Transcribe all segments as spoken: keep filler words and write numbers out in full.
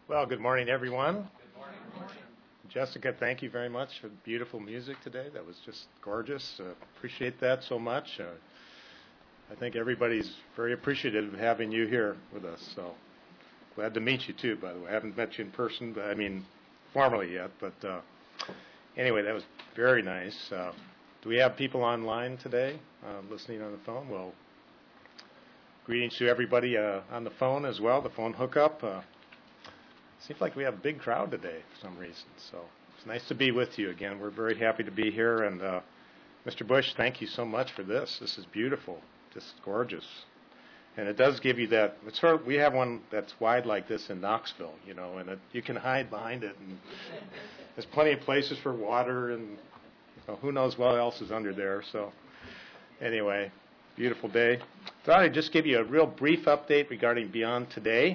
Well, good morning, everyone. Good morning. Jessica, thank you very much for the beautiful music today. That was just gorgeous. Uh, appreciate that so much. Uh, I think everybody's very appreciative of having you here with us. So glad to meet you, too, by the way. I haven't met you in person, but I mean, formally yet. But uh, anyway, that was very nice. Uh, do we have people online today uh, listening on the phone? Well, greetings to everybody uh, on the phone as well, the phone hookup. Uh, Seems like we have a big crowd today for some reason. So it's nice to be with you again. We're very happy to be here. And uh, Mister Bush, thank you so much for this. This is beautiful, just gorgeous. And it does give you that. It's sort of, we have one that's wide like this in Knoxville, you know, and it, you can hide behind it. And there's plenty of places for water, and you know, who knows what else is under there. So anyway, beautiful day. Thought I'd just give you a real brief update regarding Beyond Today.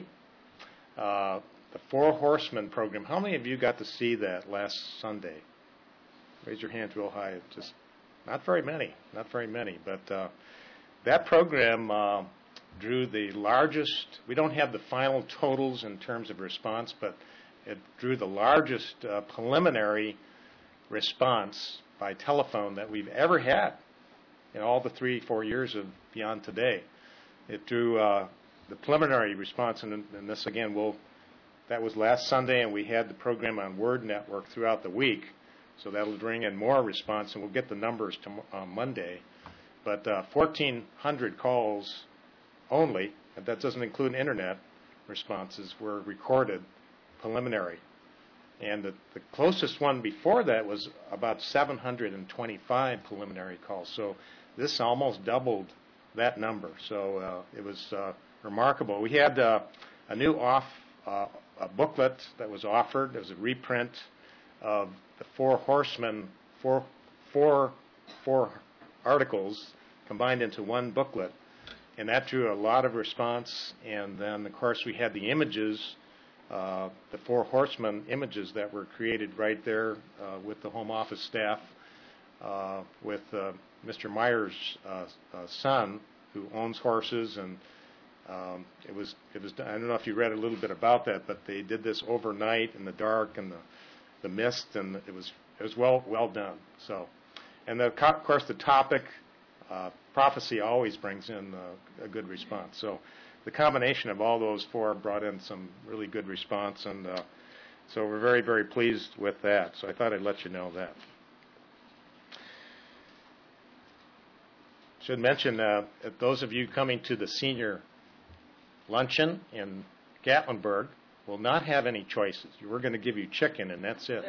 Uh, The Four Horsemen program. How many of you got to see that last Sunday? Raise your hands real high. Just not very many. Not very many. But uh, that program uh, drew the largest. We don't have the final totals in terms of response, but it drew the largest uh, preliminary response by telephone that we've ever had in all the three, four years of Beyond Today. It drew uh, the preliminary response, and, and this again will. That was last Sunday, and we had the program on Word Network throughout the week, so that'll bring in more response, and we'll get the numbers to uh, Monday. But uh, fourteen hundred calls only, and that doesn't include internet responses, were recorded preliminary. And the, the closest one before that was about seven hundred twenty-five preliminary calls. So this almost doubled that number. So uh, it was uh, remarkable. We had uh, a new off uh, a booklet that was offered. There was a reprint of the Four Horsemen, four, four, four articles combined into one booklet, and that drew a lot of response. And then, of course, we had the images, uh, the Four Horsemen images that were created right there uh, with the home office staff, uh, with uh, Mister Meyer's uh, uh, son, who owns horses, and Um, it was, it was, I don't know if you read a little bit about that, but they did this overnight in the dark and the, the mist, and it was, it was well, well done. So, and the, of course, the topic, uh, prophecy always brings in uh, a good response. So, the combination of all those four brought in some really good response, and uh, so we're very, very pleased with that. So, I thought I'd let you know that. Should mention uh, that those of you coming to the senior luncheon in Gatlinburg will not have any choices. We're going to give you chicken, and that's it.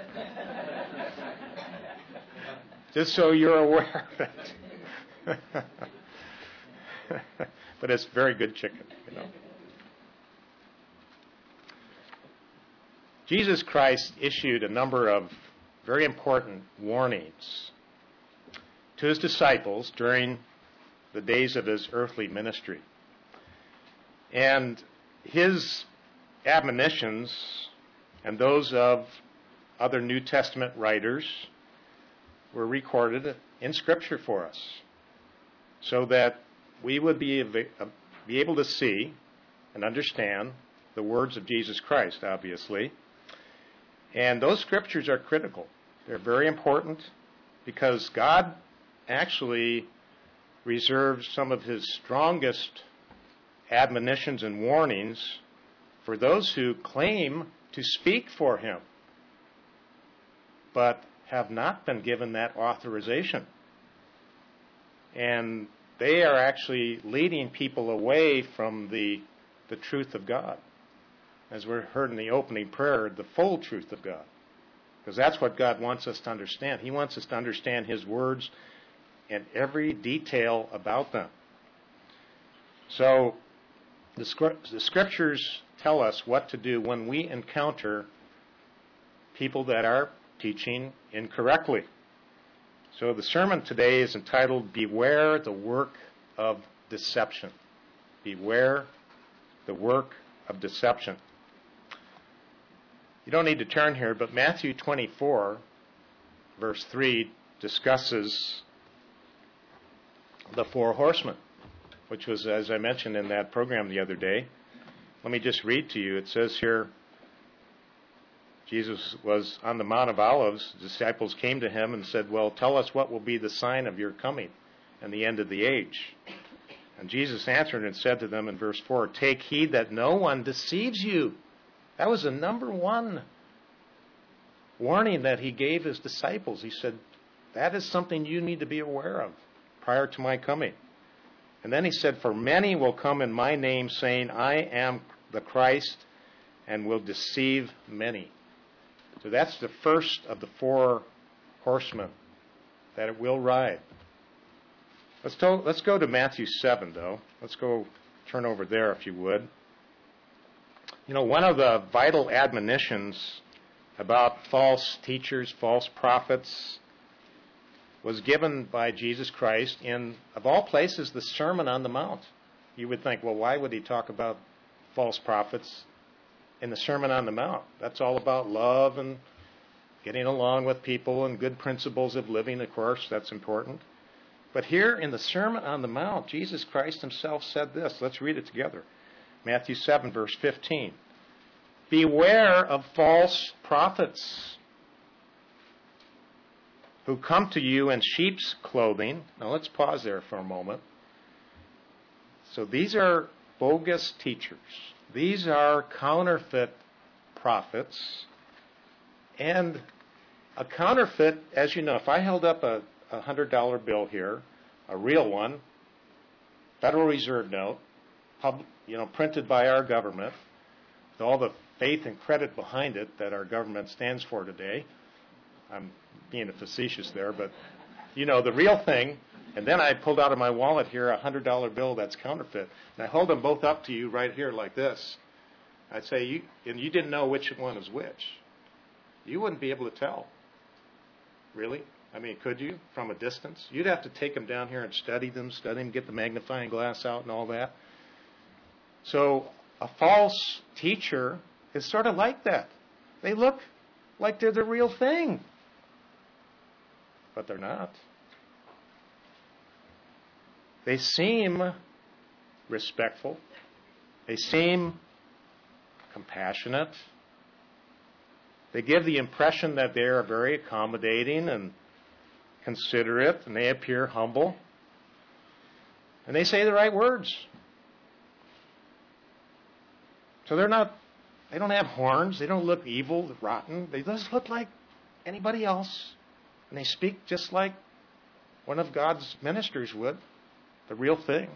Just so you're aware of it. But it's very good chicken, you know. Jesus Christ issued a number of very important warnings to his disciples during the days of his earthly ministry. And his admonitions and those of other New Testament writers were recorded in Scripture for us so that we would be, be able to see and understand the words of Jesus Christ, obviously. And those Scriptures are critical. They're very important because God actually reserves some of his strongest admonitions and warnings for those who claim to speak for him, but have not been given that authorization. And they are actually leading people away from the, the truth of God. As we heard in the opening prayer, the full truth of God. Because that's what God wants us to understand. He wants us to understand his words and every detail about them. So, The, scri- the Scriptures tell us what to do when we encounter people that are teaching incorrectly. So the sermon today is entitled, Beware the Work of Deception. Beware the Work of Deception. You don't need to turn here, but Matthew twenty-four, verse three, discusses the four horsemen, which was, as I mentioned in that program the other day. Let me just read to you. It says here, Jesus was on the Mount of Olives. The disciples came to him and said, well, tell us what will be the sign of your coming and the end of the age. And Jesus answered and said to them in verse four, take heed that no one deceives you. That was the number one warning that he gave his disciples. He said, that is something you need to be aware of prior to my coming. And then he said, for many will come in my name saying, I am the Christ, and will deceive many. So that's the first of the four horsemen that it will ride. Let's, to, let's go to Matthew seven, though. Let's go turn over there, if you would. You know, one of the vital admonitions about false teachers, false prophets, was given by Jesus Christ in, of all places, the Sermon on the Mount. You would think, well, why would he talk about false prophets in the Sermon on the Mount? That's all about love and getting along with people and good principles of living, of course, that's important. But here in the Sermon on the Mount, Jesus Christ himself said this. Let's read it together. Matthew seven, verse fifteen. Beware of false prophets who come to you in sheep's clothing. Now let's pause there for a moment. So these are bogus teachers. These are counterfeit prophets. And a counterfeit, as you know, if I held up a one hundred dollar bill here, a real one, Federal Reserve note, pub, you know, printed by our government, with all the faith and credit behind it that our government stands for today. I'm being facetious there, but, you know, the real thing. And then I pulled out of my wallet here a one hundred dollar bill that's counterfeit. And I hold them both up to you right here like this. I'd say, you, and you didn't know which one is which. You wouldn't be able to tell. Really? I mean, could you, from a distance? You'd have to take them down here and study them, study them, get the magnifying glass out and all that. So a false teacher is sort of like that. They look like they're the real thing. But they're not. They seem respectful. They seem compassionate. They give the impression that they are very accommodating and considerate, and they appear humble. And they say the right words. So they're not, they don't have horns. They don't look evil, rotten. They just look like anybody else. And they speak just like one of God's ministers would, the real thing.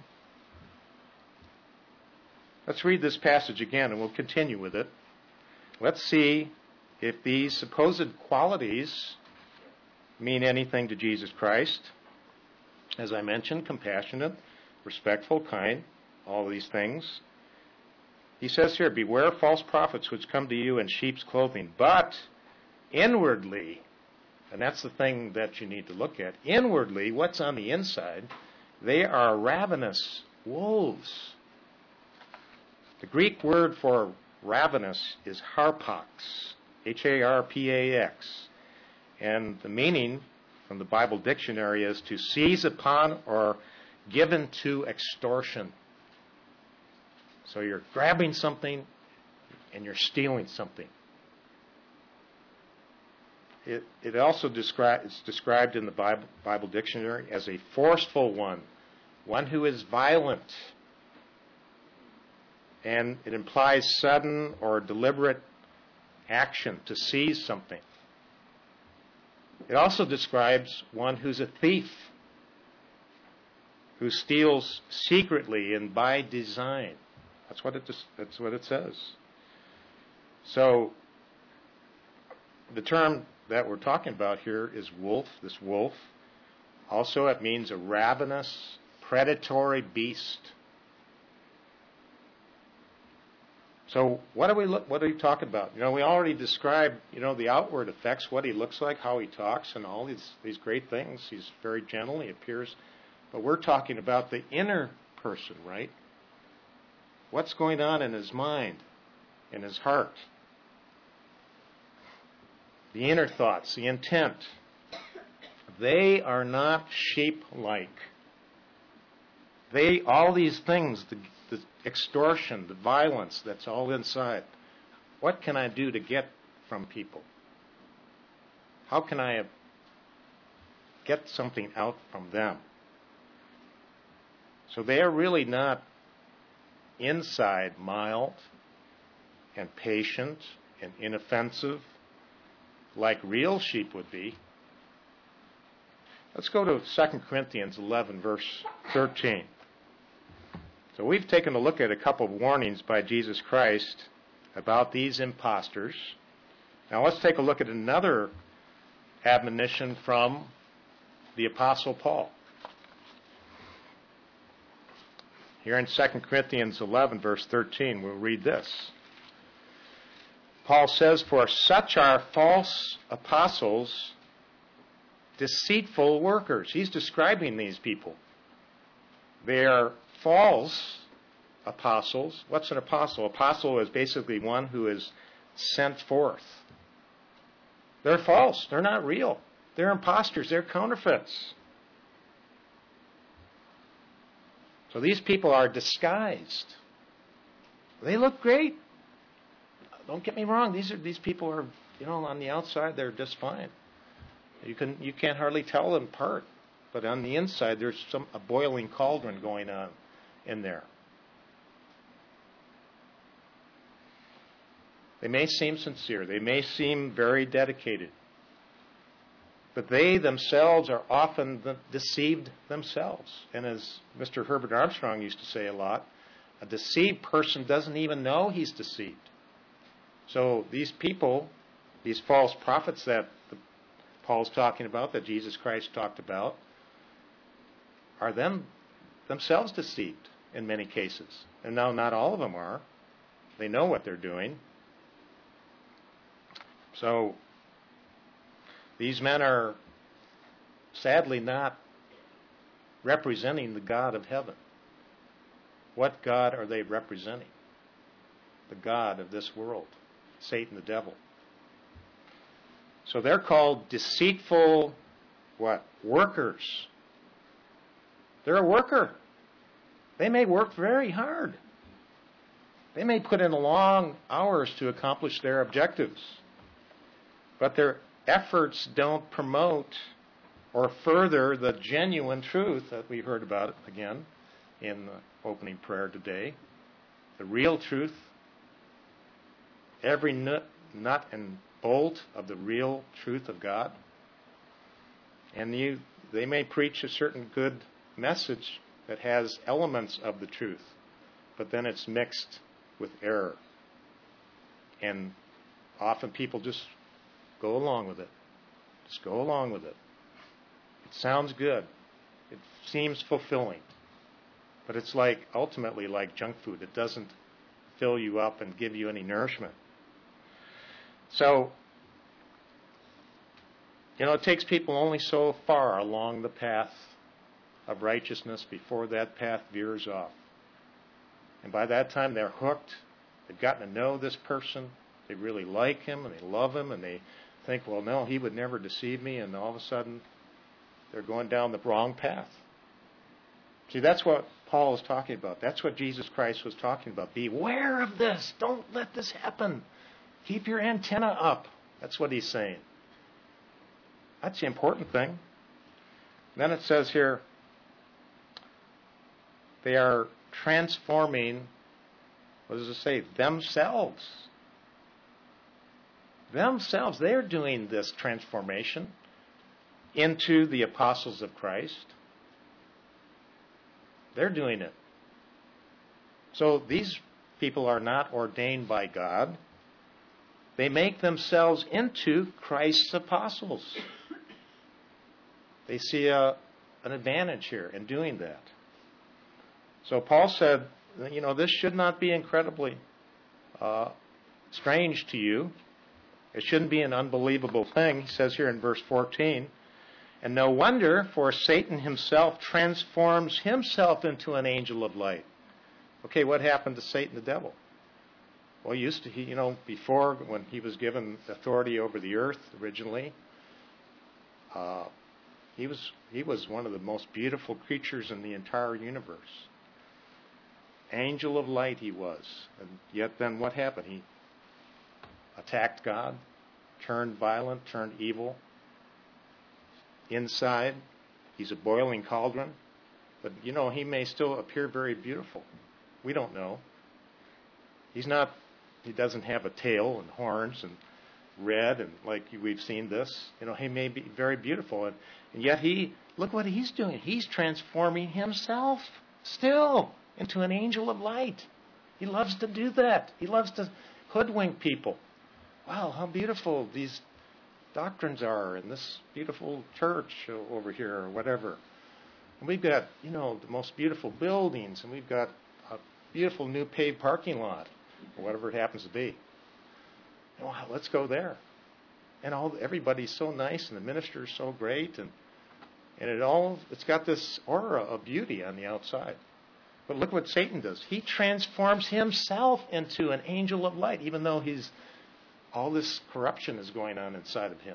Let's read this passage again, and we'll continue with it. Let's see if these supposed qualities mean anything to Jesus Christ. As I mentioned, compassionate, respectful, kind, all these things. He says here, beware false prophets which come to you in sheep's clothing, but inwardly, and that's the thing that you need to look at, inwardly, what's on the inside, they are ravenous wolves. The Greek word for ravenous is harpax, H A R P A X. And the meaning from the Bible dictionary is to seize upon or given to extortion. So you're grabbing something and you're stealing something. It, it also descri- it's described in the Bible, Bible dictionary as a forceful one, one who is violent. And it implies sudden or deliberate action to seize something. It also describes one who's a thief, who steals secretly and by design. That's what it, that's what it says. So the term that we're talking about here is wolf, this wolf. Also, it means a ravenous, predatory beast. So what are we look, what are we talking about? You know, we already described, you know, the outward effects, what he looks like, how he talks, and all these these great things. He's very gentle, he appears. But we're talking about the inner person, right? What's going on in his mind, in his heart? The inner thoughts, the intent. They are not sheep-like. They, all these things, the, the extortion, the violence that's all inside. What can I do to get from people? How can I get something out from them? So they are really not inside mild and patient and inoffensive like real sheep would be. Let's go to Second Corinthians eleven, verse thirteen. So we've taken a look at a couple of warnings by Jesus Christ about these imposters. Now let's take a look at another admonition from the Apostle Paul. Here in Second Corinthians eleven, verse thirteen, we'll read this. Paul says, "For such are false apostles, deceitful workers." He's describing these people. They are false apostles. What's an apostle? Apostle is basically one who is sent forth. They're false. They're not real. They're imposters. They're counterfeits. So these people are disguised. They look great. Don't get me wrong. These are these people are, you know, on the outside they're just fine. You can you can't hardly tell them apart. But on the inside there's some a boiling cauldron going on in there. They may seem sincere. They may seem very dedicated. But they themselves are often deceived themselves. And as Mister Herbert Armstrong used to say a lot, a deceived person doesn't even know he's deceived. So these people, these false prophets that the, Paul's talking about, that Jesus Christ talked about, are them themselves deceived in many cases. And now not all of them are. They know what they're doing. So these men are sadly not representing the God of heaven. What God are they representing? The God of this world, Satan the devil. So they're called deceitful, what? Workers. They're a worker. They may work very hard. They may put in long hours to accomplish their objectives. But their efforts don't promote or further the genuine truth that we heard about again in the opening prayer today. The real truth. Every nut, nut and bolt of the real truth of God. And you, they may preach a certain good message that has elements of the truth, but then it's mixed with error. And often people just go along with it. Just go along with it. It sounds good. It seems fulfilling. But it's like, ultimately like junk food. It doesn't fill you up and give you any nourishment. So, you know, it takes people only so far along the path of righteousness before that path veers off. And by that time, they're hooked. They've gotten to know this person. They really like him, and they love him, and they think, well, no, he would never deceive me, and all of a sudden, they're going down the wrong path. See, that's what Paul is talking about. That's what Jesus Christ was talking about. Beware of this. Don't let this happen. Keep your antenna up. That's what he's saying. That's the important thing. Then it says here, they are transforming, what does it say? Themselves. Themselves. They're doing this transformation into the apostles of Christ. They're doing it. So these people are not ordained by God. They make themselves into Christ's apostles. They see a, an advantage here in doing that. So Paul said, you know, this should not be incredibly uh, strange to you. It shouldn't be an unbelievable thing. He says here in verse fourteen, and no wonder, for Satan himself transforms himself into an angel of light. Okay, what happened to Satan the devil? Well, he used to, he, you know, before when he was given authority over the earth originally, uh, he was he was one of the most beautiful creatures in the entire universe. Angel of light he was. And yet then what happened? He attacked God. turned violent, turned evil. Inside, he's a boiling cauldron. But, you know, he may still appear very beautiful. We don't know. He's not, he doesn't have a tail and horns and red and like we've seen this. You know, he may be very beautiful. And, and yet he, look what he's doing. He's transforming himself still into an angel of light. He loves to do that. He loves to hoodwink people. Wow, how beautiful these doctrines are in this beautiful church over here or whatever. And we've got, you know, the most beautiful buildings, and we've got a beautiful new paved parking lot, or whatever it happens to be. And, wow, let's go there. And all everybody's so nice, and the minister's so great, and and it all it's got this aura of beauty on the outside. But look what Satan does. He transforms himself into an angel of light, even though he's all this corruption is going on inside of him.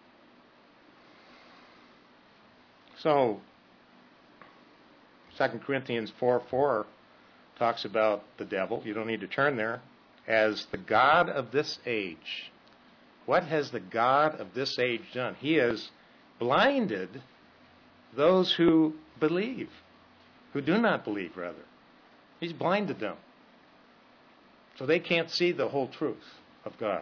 So, Second Corinthians four four talks about the devil. You don't need to turn there. As the god of this age. What has the god of this age done? He has blinded those who believe, who do not believe, rather. He's blinded them. So they can't see the whole truth of God.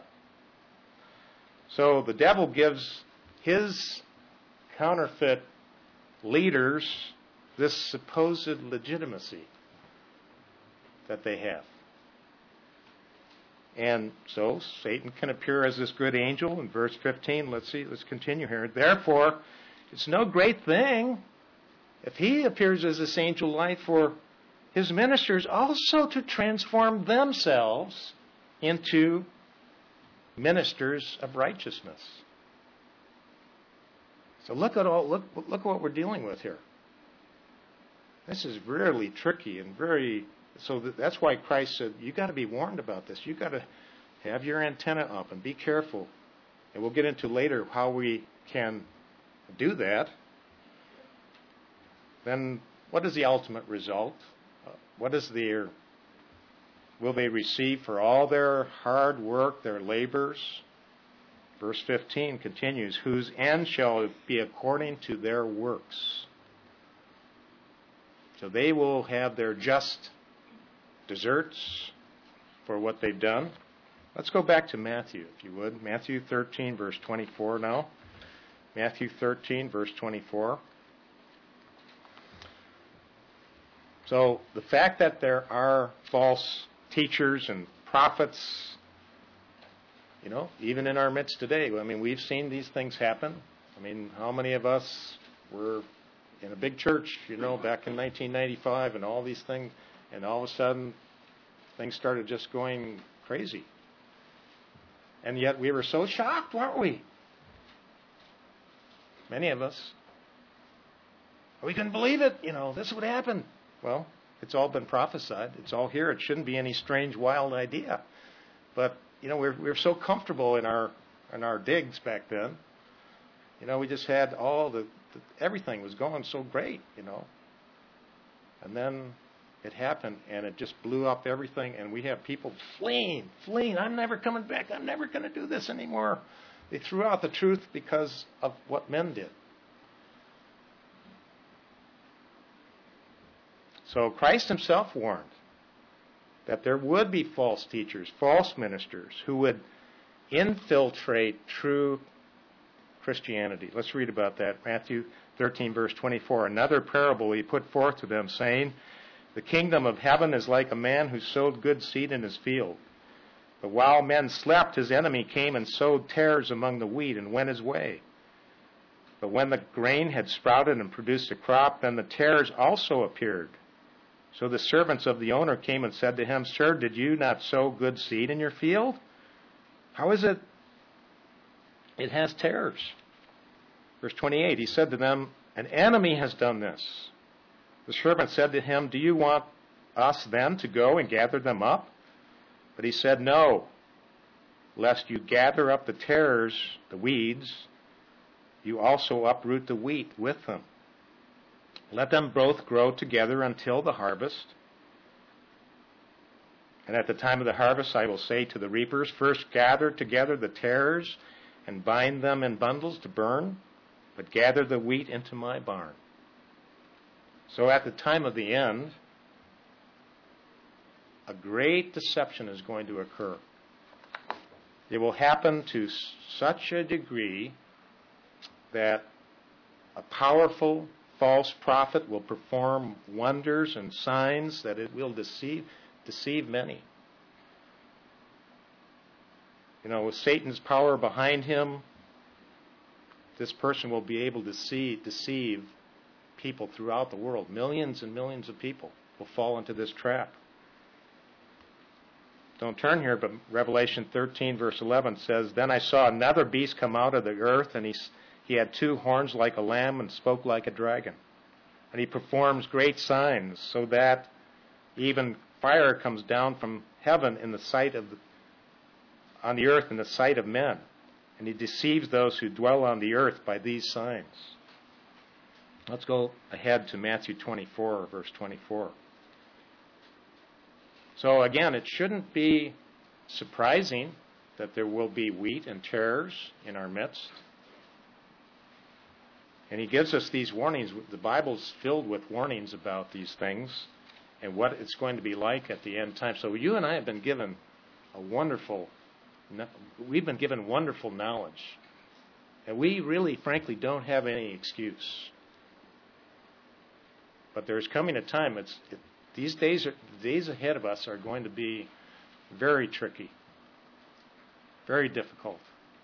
So the devil gives his counterfeit leaders this supposed legitimacy that they have. And so Satan can appear as this good angel in verse fifteen. Let's see, let's continue here. Therefore, it's no great thing if he appears as this angel of light for his ministers also to transform themselves into ministers of righteousness. So look at all look look what we're dealing with here. This is really tricky and very so that, that's why Christ said you got to be warned about this. You got to have your antenna up and be careful. And we'll get into later how we can do that. Then what is the ultimate result? Uh, what is their will they receive for all their hard work, their labors? Verse fifteen continues, whose end shall be according to their works. So they will have their just deserts for what they've done. Let's go back to Matthew, if you would. Matthew thirteen, verse twenty-four now. Matthew thirteen, verse twenty-four. So the fact that there are false teachers and prophets, you know, even in our midst today, I mean, we've seen these things happen. I mean, how many of us were in a big church, you know, back in nineteen ninety-five and all these things, and all of a sudden things started just going crazy. And yet we were so shocked, weren't we? Many of us. We couldn't believe it, you know, this would happen. Well, it's all been prophesied. It's all here. It shouldn't be any strange, wild idea. But, you know, we're, we're so comfortable in our in our digs back then. You know, we just had all the, the everything was going so great, you know. And then it happened, and it just blew up everything, and we have people fleeing, fleeing. I'm never coming back. I'm never going to do this anymore. They threw out the truth because of what men did. So Christ himself warned that there would be false teachers, false ministers, who would infiltrate true Christianity. Let's read about that. Matthew thirteen, verse twenty-four. Another parable he put forth to them, saying, the kingdom of heaven is like a man who sowed good seed in his field. But while men slept, his enemy came and sowed tares among the wheat and went his way. But when the grain had sprouted and produced a crop, then the tares also appeared. So the servants of the owner came and said to him, Sir, did you not sow good seed in your field? How is it it has tares? Verse twenty-eight, he said to them, an enemy has done this. The servant said to him, do you want us then to go and gather them up? But he said, no, lest you gather up the tares, the weeds, you also uproot the wheat with them. Let them both grow together until the harvest. And at the time of the harvest I will say to the reapers, first gather together the tares and bind them in bundles to burn, but gather the wheat into my barn. So at the time of the end, a great deception is going to occur. It will happen to such a degree that a powerful false prophet will perform wonders and signs that it will deceive deceive many. You know, with Satan's power behind him, this person will be able to see, deceive people throughout the world. Millions and millions of people will fall into this trap. Don't turn here, but Revelation thirteen, verse eleven says, Then I saw another beast come out of the earth, and he, he had two horns like a lamb and spoke like a dragon. And he performs great signs, so that even fire comes down from heaven in the sight of the, on the earth in the sight of men. And he deceives those who dwell on the earth by these signs. Let's go ahead to Matthew twenty-four, verse twenty-four. So again, it shouldn't be surprising that there will be wheat and tares in our midst. And he gives us these warnings. The Bible's filled with warnings about these things and what it's going to be like at the end time. So you and I have been given a wonderful, we've been given wonderful knowledge. And we really, frankly, don't have any excuse. But there's coming a time, it's, it, these days, are, the days ahead of us are going to be very tricky, very difficult.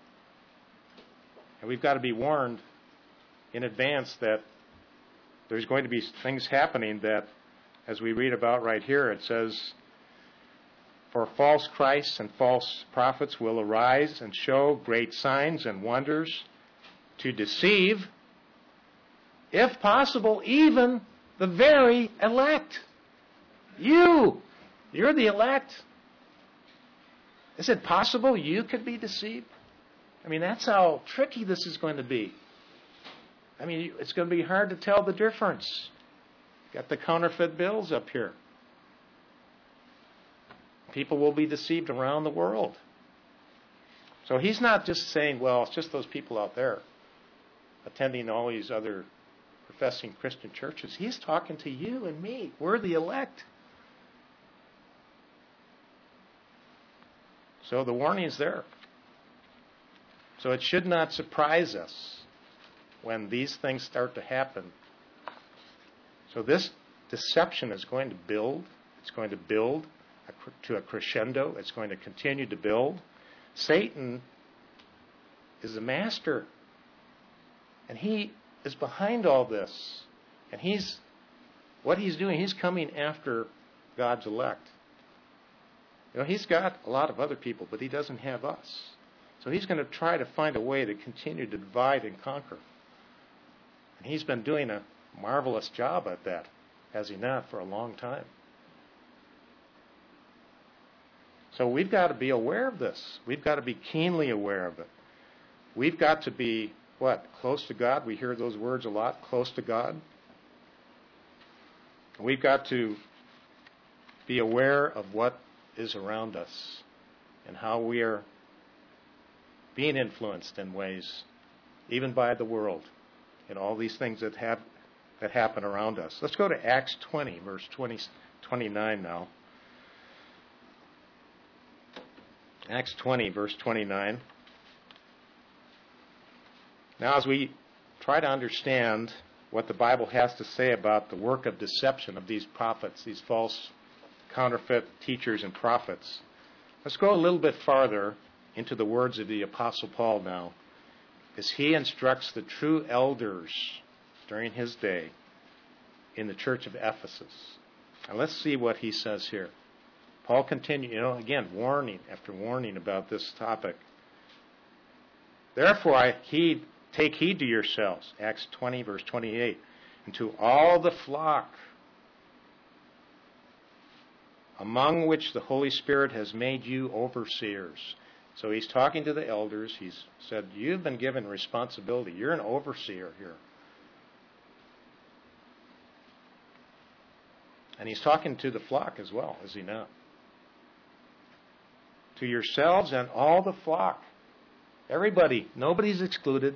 And we've got to be warned in advance that there's going to be things happening that, as we read about right here, it says, For false Christs and false prophets will arise and show great signs and wonders to deceive, if possible, even the very elect. You, you're the elect. Is it possible you could be deceived? I mean, that's how tricky this is going to be. I mean, it's going to be hard to tell the difference. Got the counterfeit bills up here. People will be deceived around the world. So he's not just saying, well, it's just those people out there attending all these other professing Christian churches. He's talking to you and me. We're the elect. So the warning is there. So it should not surprise us when these things start to happen. So this deception is going to build. It's going to build to a crescendo. It's going to continue to build. Satan is the master. And he is behind all this. And he's, what he's doing, he's coming after God's elect. You know, he's got a lot of other people, but he doesn't have us. So he's going to try to find a way to continue to divide and conquer. And he's been doing a marvelous job at that, has he not, for a long time. So we've got to be aware of this. We've got to be keenly aware of it. We've got to be, what, close to God? We hear those words a lot, close to God. We've got to be aware of what is around us and how we are being influenced in ways, even by the world, and all these things that have that happen around us. Let's go to Acts twenty, verse twenty, twenty-nine now. Acts twenty, verse twenty-nine. Now, as we try to understand what the Bible has to say about the work of deception of these prophets, these false counterfeit teachers and prophets, let's go a little bit farther into the words of the Apostle Paul now, as he instructs the true elders during his day in the church of Ephesus. And let's see what he says here. Paul continues, you know, again, warning after warning about this topic. Therefore, I heed, take heed to yourselves, Acts twenty, verse twenty-eight, and to all the flock among which the Holy Spirit has made you overseers. So he's talking to the elders. He's said, you've been given responsibility. You're an overseer here. And he's talking to the flock as well, is he not? To yourselves and all the flock Everybody. Nobody's excluded.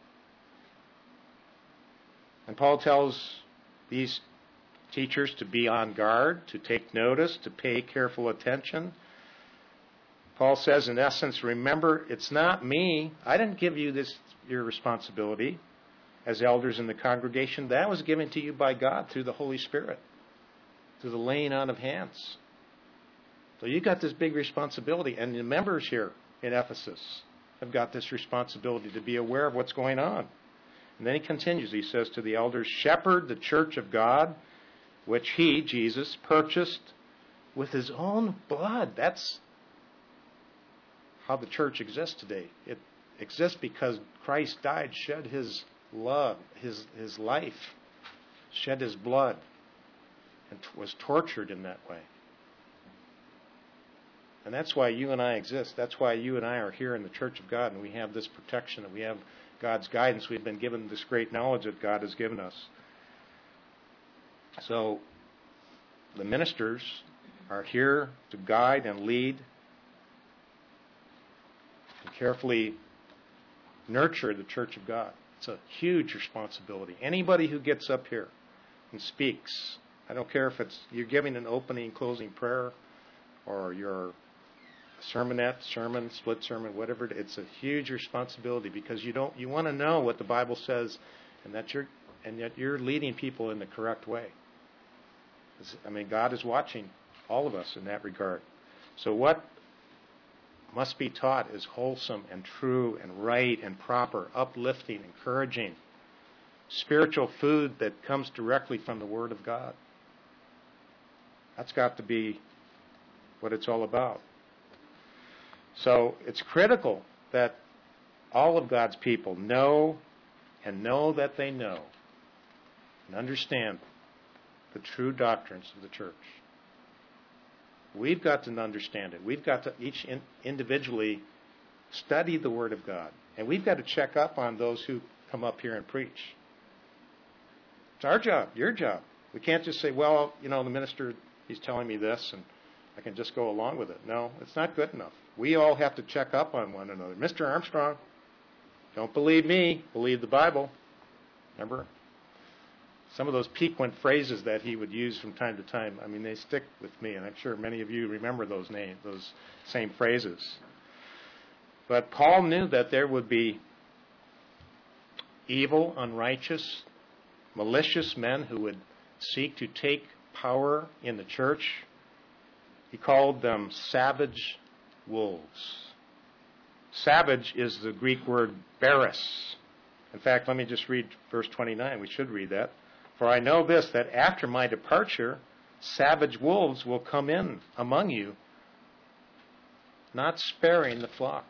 And Paul tells these teachers to be on guard, to take notice, to pay careful attention. Paul says, in essence, remember, it's not me. I didn't give you this, your responsibility as elders in the congregation. That was given to you by God through the Holy Spirit, through the laying on of hands. So you got this big responsibility, and the members here in Ephesus have got this responsibility to be aware of what's going on. And then he continues. He says to the elders, shepherd the church of God, which he, Jesus, purchased with his own blood. That's how the church exists today. It exists because Christ died, shed his love, his, his life, shed his blood, and was tortured in that way. And that's why you and I exist. That's why you and I are here in the church of God, and we have this protection, and we have God's guidance. We've been given this great knowledge that God has given us. So the ministers are here to guide and lead and carefully nurture the church of God. It's a huge responsibility. Anybody who gets up here and speaks, I don't care if it's you're giving an opening, closing prayer, or you're sermonette, sermon, split sermon, whatever. It's a huge responsibility because you don't you want to know what the Bible says, and that you're and yet you're leading people in the correct way. I mean, God is watching all of us in that regard. So what must be taught is wholesome and true and right and proper, uplifting, encouraging, spiritual food that comes directly from the Word of God. That's got to be what it's all about. So it's critical that all of God's people know and know that they know and understand the true doctrines of the church. We've got to understand it. We've got to each in, individually study the Word of God. And we've got to check up on those who come up here and preach. It's our job, your job. We can't just say, well, you know, the minister, he's telling me this, and I can just go along with it. No, it's not good enough. We all have to check up on one another. Mister Armstrong, don't believe me, believe the Bible. Remember? Some of those piquant phrases that he would use from time to time, I mean, they stick with me, and I'm sure many of you remember those names, those same phrases. But Paul knew that there would be evil, unrighteous, malicious men who would seek to take power in the church. He called them savage wolves. Savage is the Greek word baris. In fact, let me just read verse twenty-nine. We should read that. For I know this, that after my departure, savage wolves will come in among you, not sparing the flock.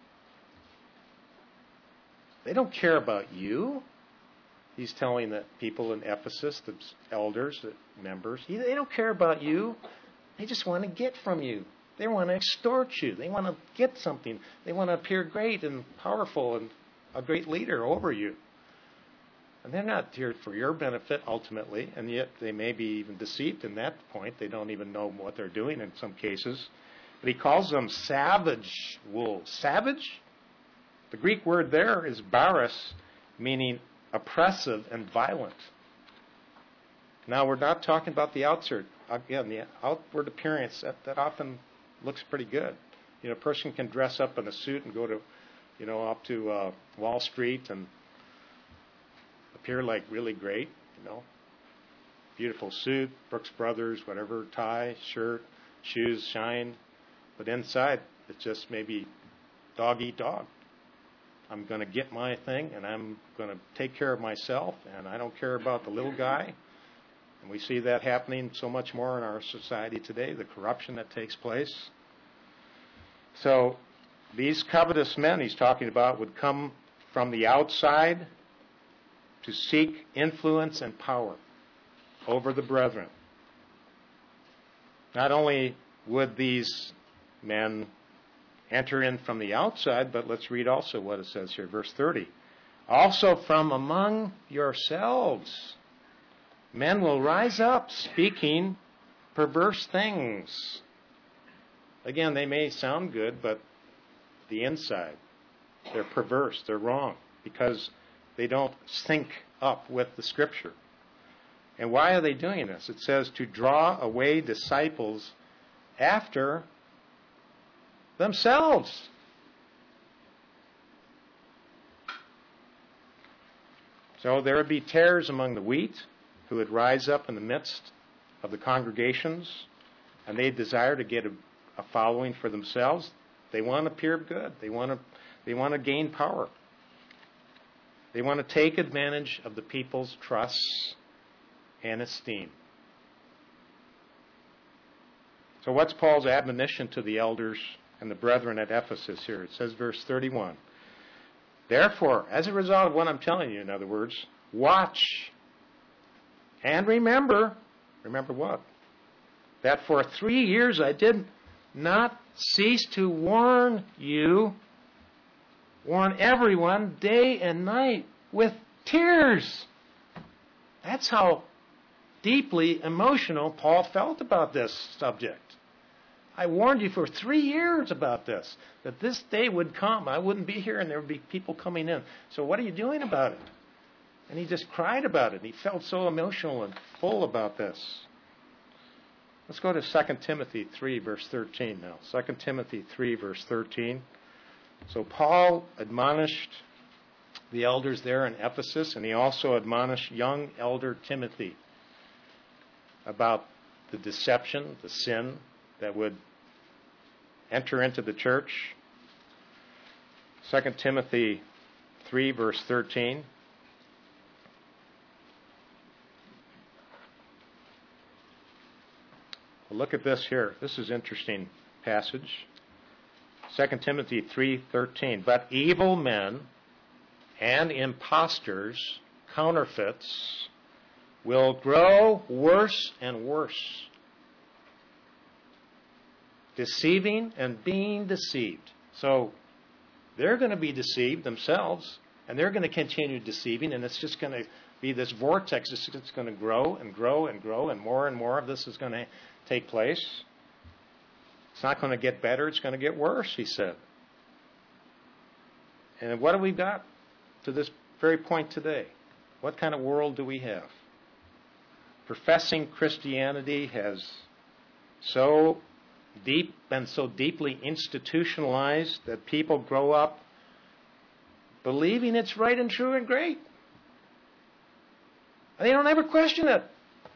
They don't care about you. He's telling the people in Ephesus, the elders, the members, they don't care about you. They just want to get from you. They want to extort you. They want to get something. They want to appear great and powerful and a great leader over you. And they're not here for your benefit ultimately, and yet they may be even deceived in that point. They don't even know what they're doing in some cases. But he calls them savage wolves. Savage? The Greek word there is baris, meaning oppressive and violent. Now, we're not talking about the outward. Again, the outward appearance, that, that often looks pretty good. You know, a person can dress up in a suit and go to, you know, up to uh, Wall Street and appear like really great, you know. Beautiful suit, Brooks Brothers, whatever, tie, shirt, shoes, shine. But inside, it's just maybe dog eat dog. I'm going to get my thing, and I'm going to take care of myself, and I don't care about the little guy. And we see that happening so much more in our society today, the corruption that takes place. So these covetous men he's talking about would come from the outside to seek influence and power over the brethren. Not only would these men enter in from the outside, but let's read also what it says here, verse thirty. Also from among yourselves, men will rise up speaking perverse things. Again, they may sound good, but the inside They're perverse. They're wrong because they don't sync up with the Scripture. And why are they doing this? It says to draw away disciples after themselves. So there would be tares among the wheat who would rise up in the midst of the congregations, and they desire to get a, a following for themselves. They want to appear good. They want to, they want to gain power. They want to take advantage of the people's trust and esteem. So what's Paul's admonition to the elders and the brethren at Ephesus here? It says, verse thirty-one. Therefore, as a result of what I'm telling you, in other words, watch and remember, remember what? That for three years I did not cease to warn you, warn everyone day and night with tears. That's how deeply emotional Paul felt about this subject. I warned you for three years about this, that this day would come. I wouldn't be here and there would be people coming in. So what are you doing about it? And he just cried about it. He felt so emotional and full about this. Let's go to Second Timothy three, verse thirteen now. Second Timothy three, verse thirteen. So Paul admonished the elders there in Ephesus, and he also admonished young elder Timothy about the deception, the sin that would enter into the church. Second Timothy three, verse thirteen. Well, look at this here. This is an interesting passage. Second Timothy three thirteen. But evil men and impostors, counterfeits, will grow worse and worse, deceiving and being deceived. So they're going to be deceived themselves, and they're going to continue deceiving, and it's just going to be this vortex. It's just going to grow and grow and grow, and more and more of this is going to take place. It's not going to get better. It's going to get worse, he said. And what have we got to this very point today? What kind of world do we have? Professing Christianity has so deep been so deeply institutionalized that people grow up believing it's right and true and great. And they don't ever question it.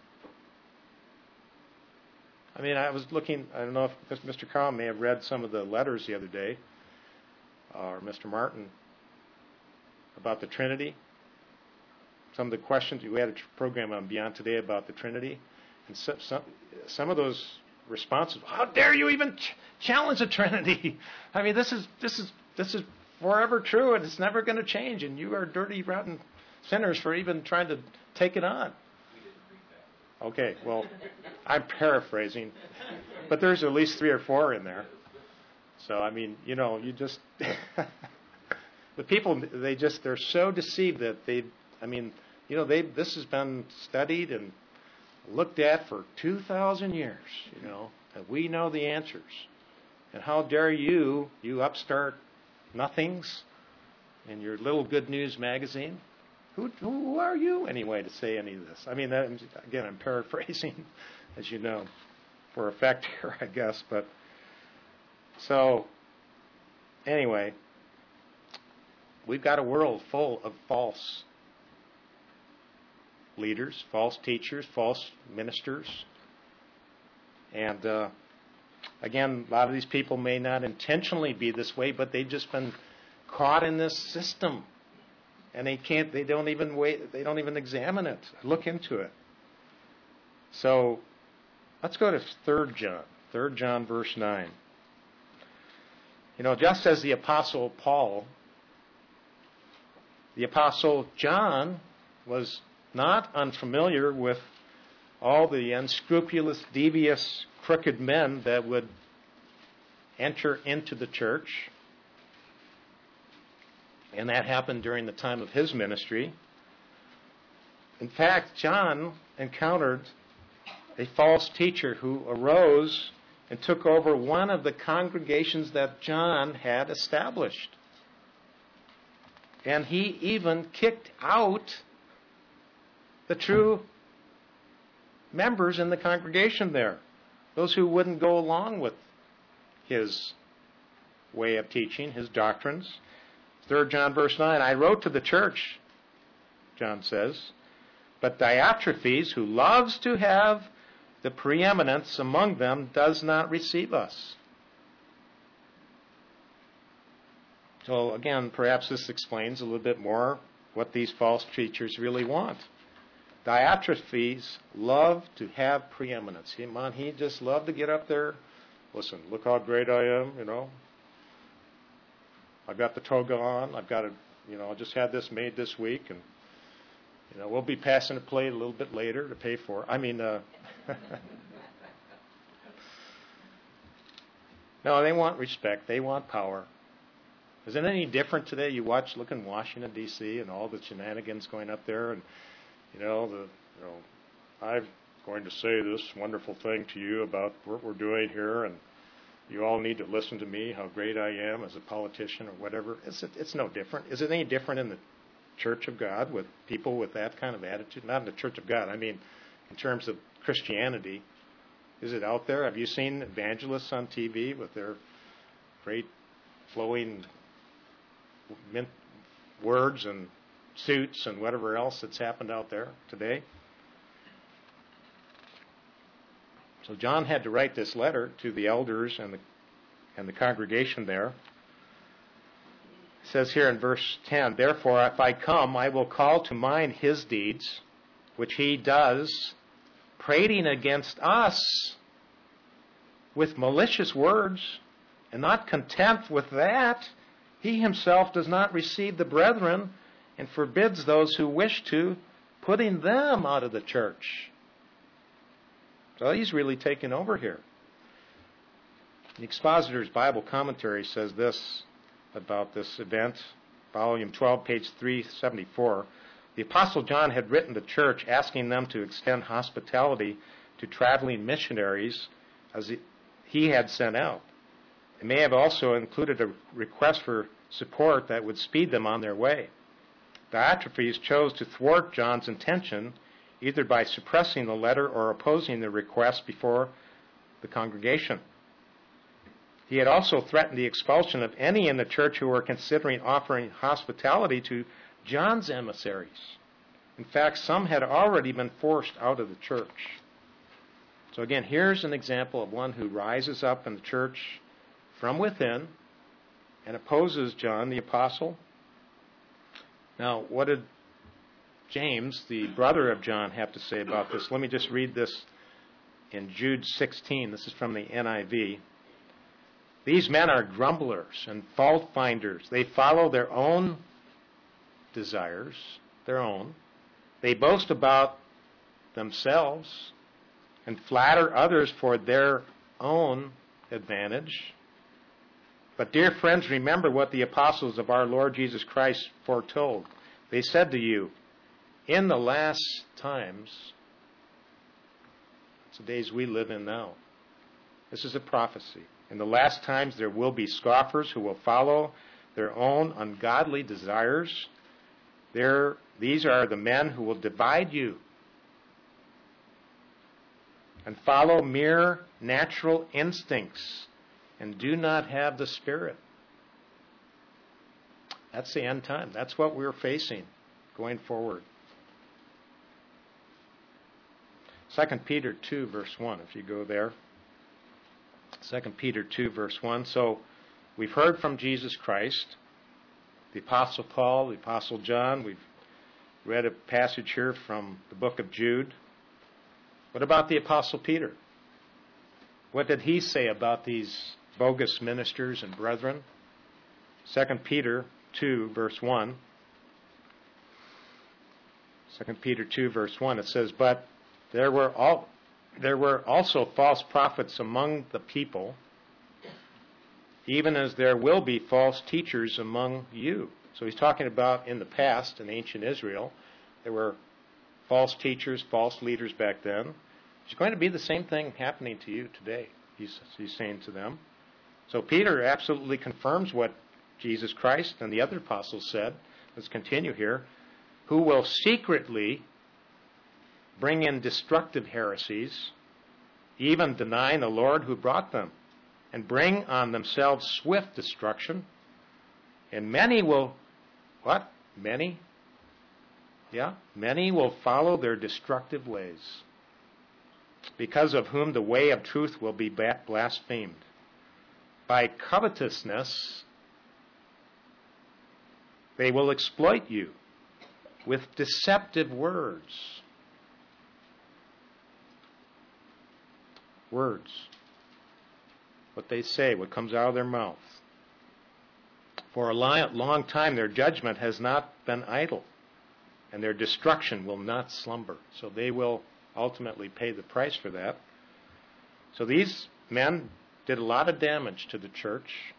I mean, I was looking, I don't know if Mister Carl may have read some of the letters the other day, or Mister Martin, about the Trinity. Some of the questions, we had a program on Beyond Today about the Trinity, and so, some, some of those responses, how dare you even ch- challenge the Trinity? I mean, this is this is this is forever true, and it's never going to change, and you are dirty, rotten sinners for even trying to take it on. Okay, well, I'm paraphrasing, but there's at least three or four in there. So, I mean, you know, you just, the people, they just, they're so deceived that they, I mean, you know, they, this has been studied and looked at for two thousand years, you know, and we know the answers. And how dare you, you upstart nothings in your little Good News magazine? Who, who are you, anyway, to say any of this? I mean, that, again, I'm paraphrasing, as you know, for effect here, I guess. But so, anyway, we've got a world full of false leaders, false teachers, false ministers. And, uh, again, a lot of these people may not intentionally be this way, but they've just been caught in this system. And they can't, they don't even wait, they don't even examine it, look into it. So let's go to Third John, Third John verse nine. You know, just as the Apostle Paul, the Apostle John was not unfamiliar with all the unscrupulous, devious, crooked men that would enter into the church. And that happened during the time of his ministry. In fact, John encountered a false teacher who arose and took over one of the congregations that John had established. And he even kicked out the true members in the congregation there, those who wouldn't go along with his way of teaching, his doctrines. Third John verse nine, I wrote to the church, John says, but Diotrephes, who loves to have the preeminence among them, does not receive us. So again, perhaps this explains a little bit more what these false teachers really want. Diotrephes loved to have preeminence. He, man, he just loved to get up there. Listen, look how great I am, you know. I've got the toga on. I've got it, you know, I just had this made this week, and you know, we'll be passing a plate a little bit later to pay for. I mean, uh, no, they want respect. They want power. Is it any different today? You watch, look in Washington D C and all the shenanigans going up there, and you know, the, you know, I'm going to say this wonderful thing to you about what we're doing here, and you all need to listen to me, how great I am as a politician or whatever. It's, it's no different. Is it any different in the Church of God with people with that kind of attitude? Not in the Church of God. I mean, in terms of Christianity. Is it out there? Have you seen evangelists on T V with their great flowing mint words and suits and whatever else that's happened out there today? So John had to write this letter to the elders and the and the congregation there. It says here in verse ten, therefore if I come, I will call to mind his deeds, which he does, prating against us with malicious words, and not content with that, he himself does not receive the brethren, and forbids those who wish to, putting them out of the church. So he's really taken over here. The Expositor's Bible Commentary says this about this event, volume twelve, page three seventy-four. The Apostle John had written the church asking them to extend hospitality to traveling missionaries as he had sent out. It may have also included a request for support that would speed them on their way. Diotrephes chose to thwart John's intention, either by suppressing the letter or opposing the request before the congregation. He had also threatened the expulsion of any in the church who were considering offering hospitality to John's emissaries. In fact, some had already been forced out of the church. So again, here's an example of one who rises up in the church from within and opposes John the apostle. Now, what did James, the brother of John, have to say about this? Let me just read this in Jude sixteen. This is from the N I V. These men are grumblers and fault finders. They follow their own desires, their own. They boast about themselves and flatter others for their own advantage. But dear friends, remember what the apostles of our Lord Jesus Christ foretold. They said to you, in the last times, it's the days we live in now. This is a prophecy. In the last times there will be scoffers who will follow their own ungodly desires. There, these are the men who will divide you and follow mere natural instincts and do not have the Spirit. That's the end time. That's what we're facing going forward. Second Peter two, verse one, if you go there. Second Peter two, verse one. So we've heard from Jesus Christ, the Apostle Paul, the Apostle John. We've read a passage here from the book of Jude. What about the Apostle Peter? What did he say about these bogus ministers and brethren? Second Peter two, verse one. Second Peter two, verse one, it says, but there were all there were also false prophets among the people, even as there will be false teachers among you. So he's talking about in the past, in ancient Israel, there were false teachers, false leaders back then. It's going to be the same thing happening to you today, he's, he's saying to them. So Peter absolutely confirms what Jesus Christ and the other apostles said. let's continue here, who will secretly bring in destructive heresies, even denying the Lord who brought them, and bring on themselves swift destruction. And many will, what? Many? Yeah, many will follow their destructive ways, because of whom the way of truth will be blasphemed. By covetousness, they will exploit you with deceptive words. Words. What they say, what comes out of their mouth. For a long time their judgment has not been idle, and their destruction will not slumber. So they will ultimately pay the price for that. So these men did a lot of damage to the church,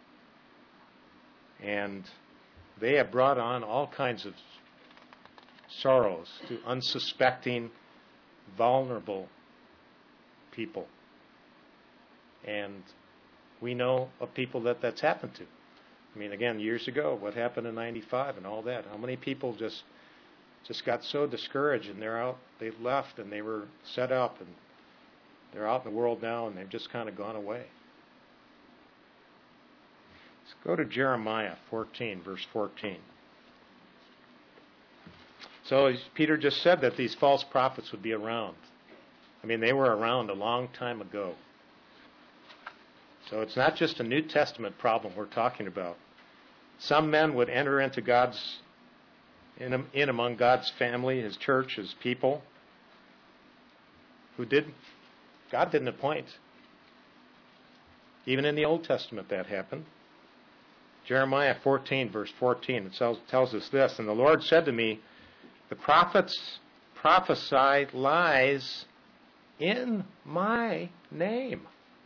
and they have brought on all kinds of sorrows to unsuspecting, vulnerable people. And we know of people that that's happened to. I mean, again, years ago, what happened in ninety-five and all that. How many people just just got so discouraged, and they're out, they left, and they were set up, and they're out in the world now, and they've just kind of gone away. Let's go to Jeremiah fourteen, verse fourteen. So Peter just said that these false prophets would be around. I mean, they were around a long time ago. So it's not just a New Testament problem we're talking about. Some men would enter into God's, in, in among God's family, His church, His people, who did, God didn't appoint. Even in the Old Testament that happened. Jeremiah fourteen, verse fourteen, it tells, tells us this, and the Lord said to me, the prophets prophesy lies in my name.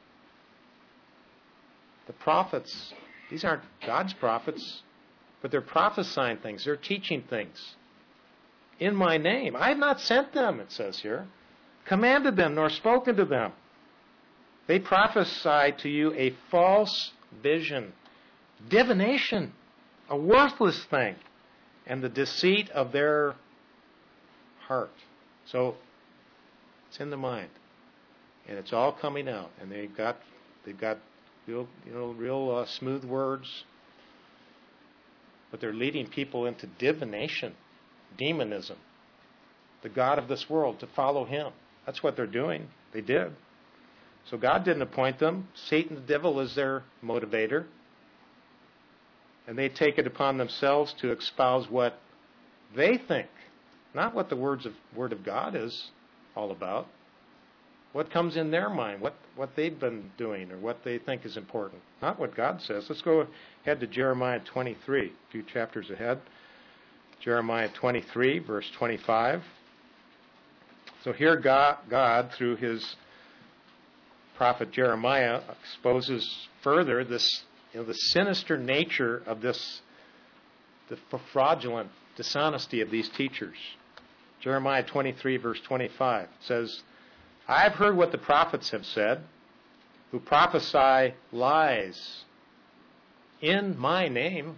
The prophets, these aren't God's prophets, but they're prophesying things. They're teaching things in my name. I have not sent them, it says here, commanded them, nor spoken to them. They prophesy to you a false vision, divination, a worthless thing, and the deceit of their heart. So it's in the mind, and it's all coming out. And they've got they've got real you know real uh, smooth words, but they're leading people into divination, demonism, the god of this world, to follow him. That's what they're doing. They did. So God didn't appoint them. Satan, the devil, is their motivator. And they take it upon themselves to espouse what they think, not what the words of Word of God is all about. What comes in their mind, what, what they've been doing, or what they think is important. Not what God says. Let's go ahead to Jeremiah twenty-three, a few chapters ahead. Jeremiah twenty-three, verse twenty-five. So here God, God, through his prophet Jeremiah, exposes further this, you know, the sinister nature of this, the fraudulent dishonesty of these teachers. Jeremiah twenty-three, verse twenty-five says, I have heard what the prophets have said, who prophesy lies in my name,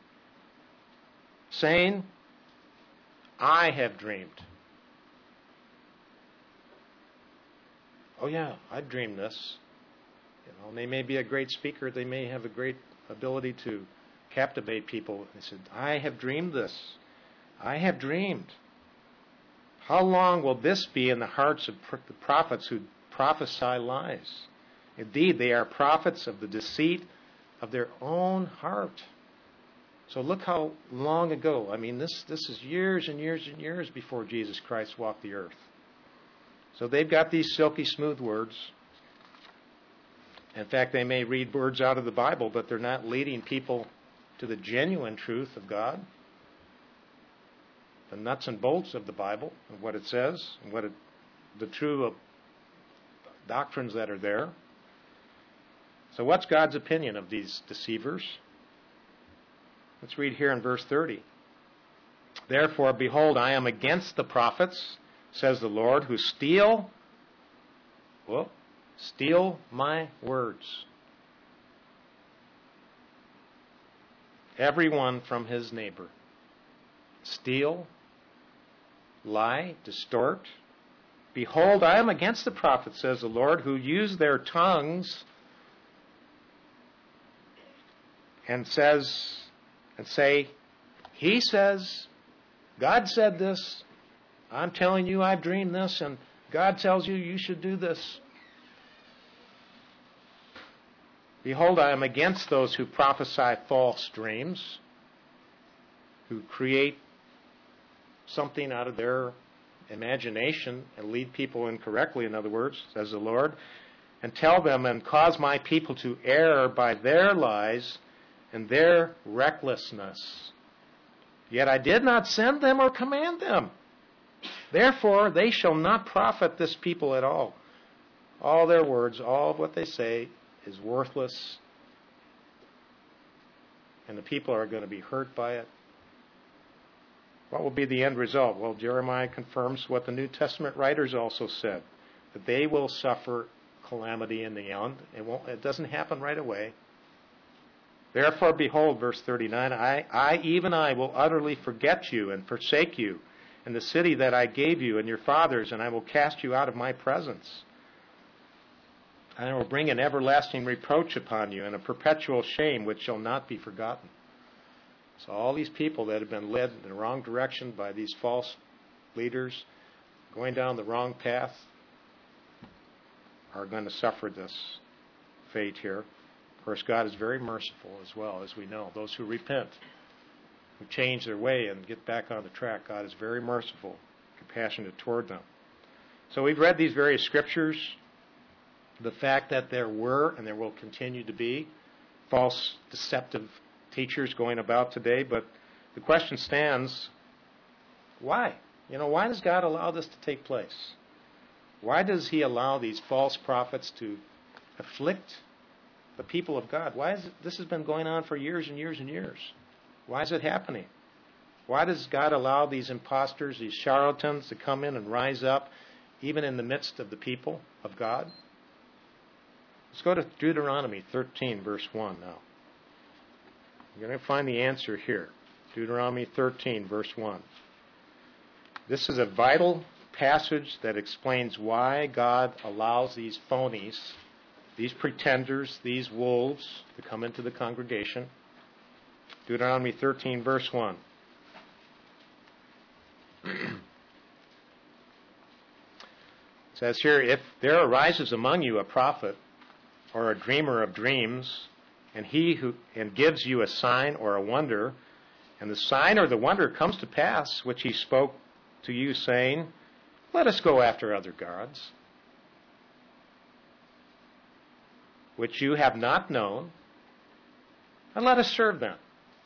saying, I have dreamed. Oh yeah, I dreamed this. You know, and they may be a great speaker. They may have a great ability to captivate people. They said, I have dreamed this. I have dreamed. How long will this be in the hearts of the prophets who prophesy lies? Indeed, they are prophets of the deceit of their own heart. So look how long ago. I mean, this, this is years and years and years before Jesus Christ walked the earth. So they've got these silky smooth words. In fact, they may read words out of the Bible, but they're not leading people to the genuine truth of God, the nuts and bolts of the Bible, and what it says, and what it, the true doctrines that are there. So what's God's opinion of these deceivers? Let's read here in verse thirty. Therefore, behold, I am against the prophets, says the Lord, who steal, well, steal my words. Everyone from his neighbor. steal, lie, distort. Behold, I am against the prophets, says the Lord, who use their tongues and says and say, he says, God said this, I'm telling you I've dreamed this, and God tells you you should do this. Behold, I am against those who prophesy false dreams, who create something out of their imagination and lead people incorrectly, in other words, says the Lord, and tell them and cause my people to err by their lies and their recklessness. Yet I did not send them or command them. Therefore, they shall not profit this people at all. All their words, all of what they say is worthless, and the people are going to be hurt by it. What will be the end result? Well, Jeremiah confirms what the New Testament writers also said, that they will suffer calamity in the end. It won't, it doesn't happen right away. Therefore, behold, verse thirty-nine, I, I, even I, will utterly forget you and forsake you in the city that I gave you and your fathers, and I will cast you out of my presence. And I will bring an everlasting reproach upon you and a perpetual shame which shall not be forgotten. So all these people that have been led in the wrong direction by these false leaders, going down the wrong path, are going to suffer this fate here. Of course, God is very merciful as well, as we know. Those who repent, who change their way and get back on the track, God is very merciful, compassionate toward them. So we've read these various scriptures. The fact that there were and there will continue to be false, deceptive teachers going about today, but the question stands, why? You know, why does God allow this to take place? Why does he allow these false prophets to afflict the people of God? Why is it, this has been going on for years and years and years? Why is it happening? Why does God allow these imposters, these charlatans to come in and rise up even in the midst of the people of God? Let's go to Deuteronomy thirteen, verse one now. You're going to find the answer here. Deuteronomy thirteen, verse one. This is a vital passage that explains why God allows these phonies, these pretenders, these wolves to come into the congregation. Deuteronomy thirteen, verse one. It says here, if there arises among you a prophet or a dreamer of dreams, and he who and gives you a sign or a wonder, and the sign or the wonder comes to pass, which he spoke to you, saying, let us go after other gods, which you have not known, and let us serve them.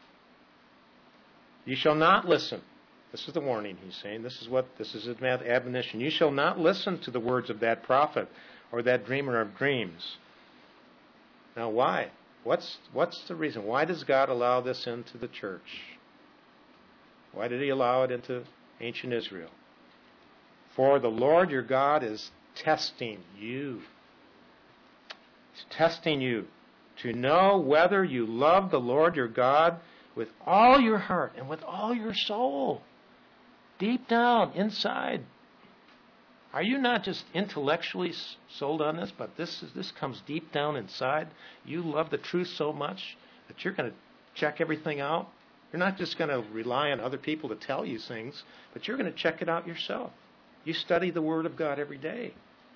You shall not listen. This is the warning he's saying. This is what this is an admonition. You shall not listen to the words of that prophet or that dreamer of dreams. Now why? What's what's the reason? Why does God allow this into the church? Why did he allow it into ancient Israel? For the Lord your God is testing you. He's testing you to know whether you love the Lord your God with all your heart and with all your soul. Deep down, inside. Are you not just intellectually sold on this, but this is, this comes deep down inside? You love the truth so much that you're going to check everything out. You're not just going to rely on other people to tell you things, but you're going to check it out yourself. You study the Word of God every day.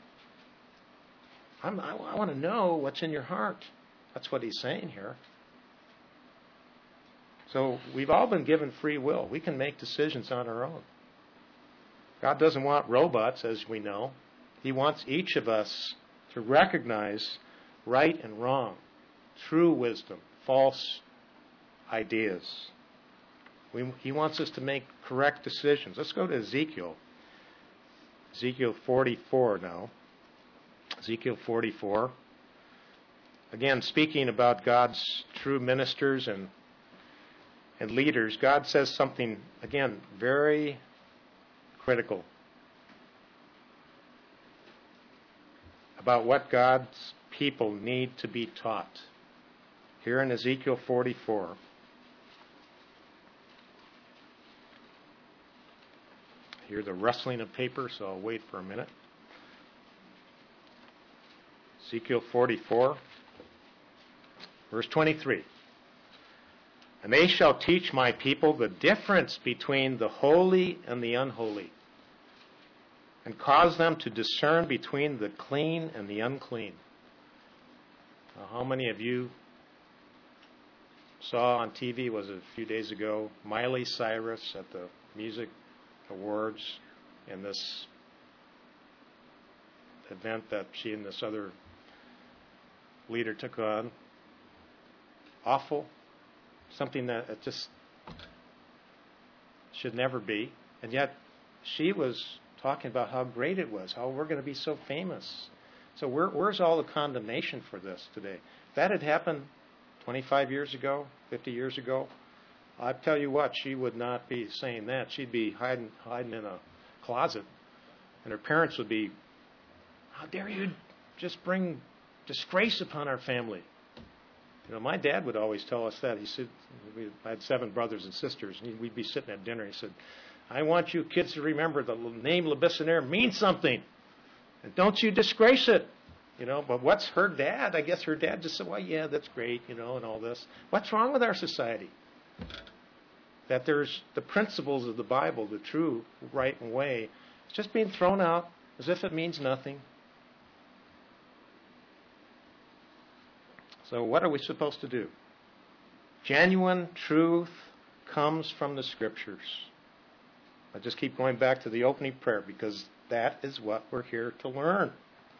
I'm, I, I want to know what's in your heart. That's what he's saying here. So we've all been given free will. We can make decisions on our own. God doesn't want robots, as we know. He wants each of us to recognize right and wrong, true wisdom, false ideas. We, he wants us to make correct decisions. Let's go to Ezekiel. Ezekiel forty-four now. Ezekiel forty-four. Again, speaking about God's true ministers and and leaders, God says something, again, very critical about what God's people need to be taught. Here in Ezekiel forty-four. hear the rustling of paper, so I'll wait for a minute. Ezekiel forty-four, verse twenty-three. And they shall teach my people the difference between the holy and the unholy, and cause them to discern between the clean and the unclean. Now, how many of you saw on T V, was it a few days ago, Miley Cyrus at the Music Awards in this event that she and this other leader took on? Awful. Something that it just should never be. And yet she was talking about how great it was, how we're going to be so famous. So where, where's all the condemnation for this today? If that had happened twenty-five years ago, fifty years ago, I tell you what, she would not be saying that. She'd be hiding, hiding in a closet. And her parents would be, how dare you just bring disgrace upon our family? You know, my dad would always tell us that. He said, we I had seven brothers and sisters, and we'd be sitting at dinner. He said, I want you kids to remember the name Libisonaire means something. And don't you disgrace it. You know, but what's her dad? I guess her dad just said, well, yeah, that's great, you know, and all this. What's wrong with our society? That there's the principles of the Bible, the true, right way, it's just being thrown out as if it means nothing. So what are we supposed to do? Genuine truth comes from the Scriptures. I just keep going back to the opening prayer because that is what we're here to learn.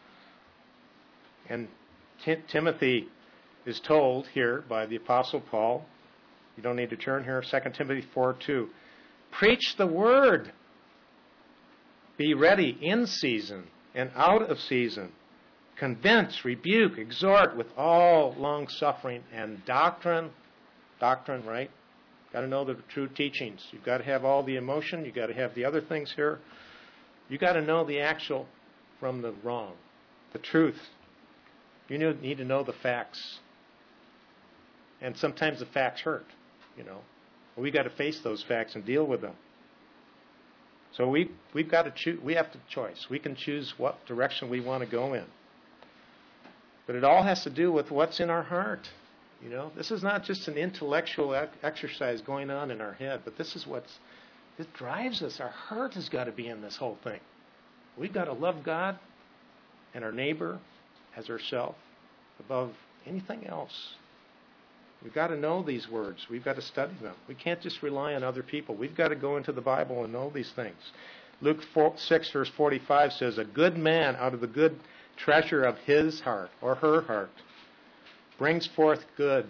And Tim- Timothy is told here by the Apostle Paul, you don't need to turn here, Second Timothy four two, preach the word. Be ready in season and out of season. Convince, rebuke, exhort with all long suffering and doctrine. Doctrine, right? Got to know the true teachings. You've got to have all the emotion. You've got to have the other things here. You've got to know the actual from the wrong, the truth. You need to know the facts. And sometimes the facts hurt, you know. We've got to face those facts and deal with them. So we, we've got to choose. We have to choice. We can choose what direction we want to go in. But it all has to do with what's in our heart. You know, this is not just an intellectual ec- exercise going on in our head, but this is what's, it drives us. Our heart has got to be in this whole thing. We've got to love God and our neighbor as ourselves above anything else. We've got to know these words. We've got to study them. We can't just rely on other people. We've got to go into the Bible and know these things. Luke six, verse forty-five says, a good man out of the good treasure of his heart or her heart brings forth good.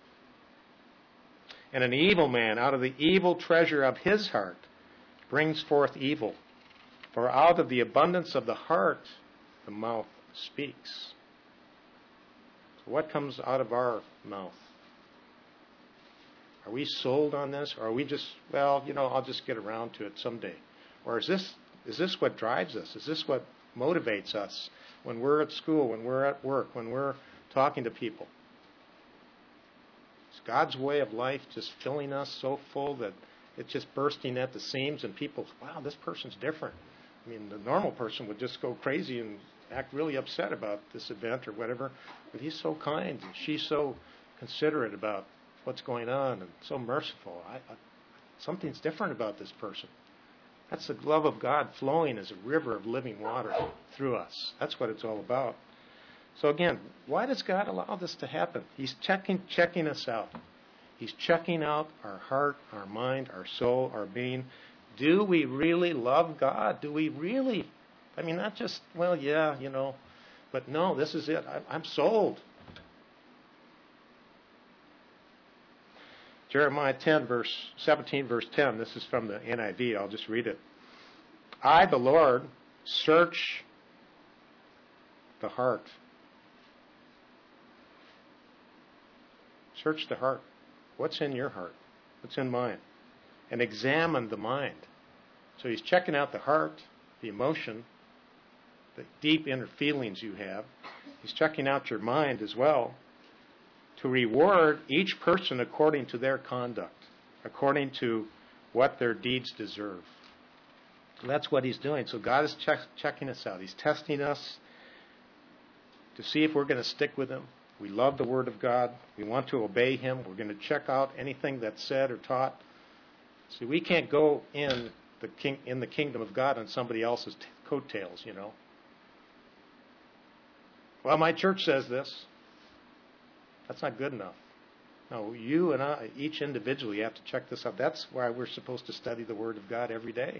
And an evil man out of the evil treasure of his heart brings forth evil. For out of the abundance of the heart, the mouth speaks. So what comes out of our mouth? Are we sold on this? Or are we just, well, you know, I'll just get around to it someday? Or is this is this what drives us? Is this what motivates us when we're at school, when we're at work, when we're talking to people? Is God's way of life just filling us so full that it's just bursting at the seams and people, wow, this person's different. I mean, the normal person would just go crazy and act really upset about this event or whatever, but he's so kind and she's so considerate about what's going on and so merciful. I, I, something's different about this person. That's the love of God flowing as a river of living water through us. That's what it's all about. So again, why does God allow this to happen? He's checking checking us out. He's checking out our heart, our mind, our soul, our being. Do we really love God? Do we really? I mean, not just, well, yeah, you know, but no, this is it. I, I'm sold. Jeremiah ten, verse seventeen, verse ten. This is from the N I V. I'll just read it. I, the Lord, search the heart. Search the heart. What's in your heart? What's in mine? And examine the mind. So he's checking out the heart, the emotion, the deep inner feelings you have. He's checking out your mind as well, to reward each person according to their conduct, according to what their deeds deserve. And that's what he's doing. So God is check, checking us out. He's testing us to see if we're going to stick with him. We love the Word of God. We want to obey him. We're going to check out anything that's said or taught. See, we can't go in the king, in the kingdom of God on somebody else's t- coattails, you know. Well, my church says this. That's not good enough. No, you and I, each individually, have to check this out. That's why we're supposed to study the Word of God every day.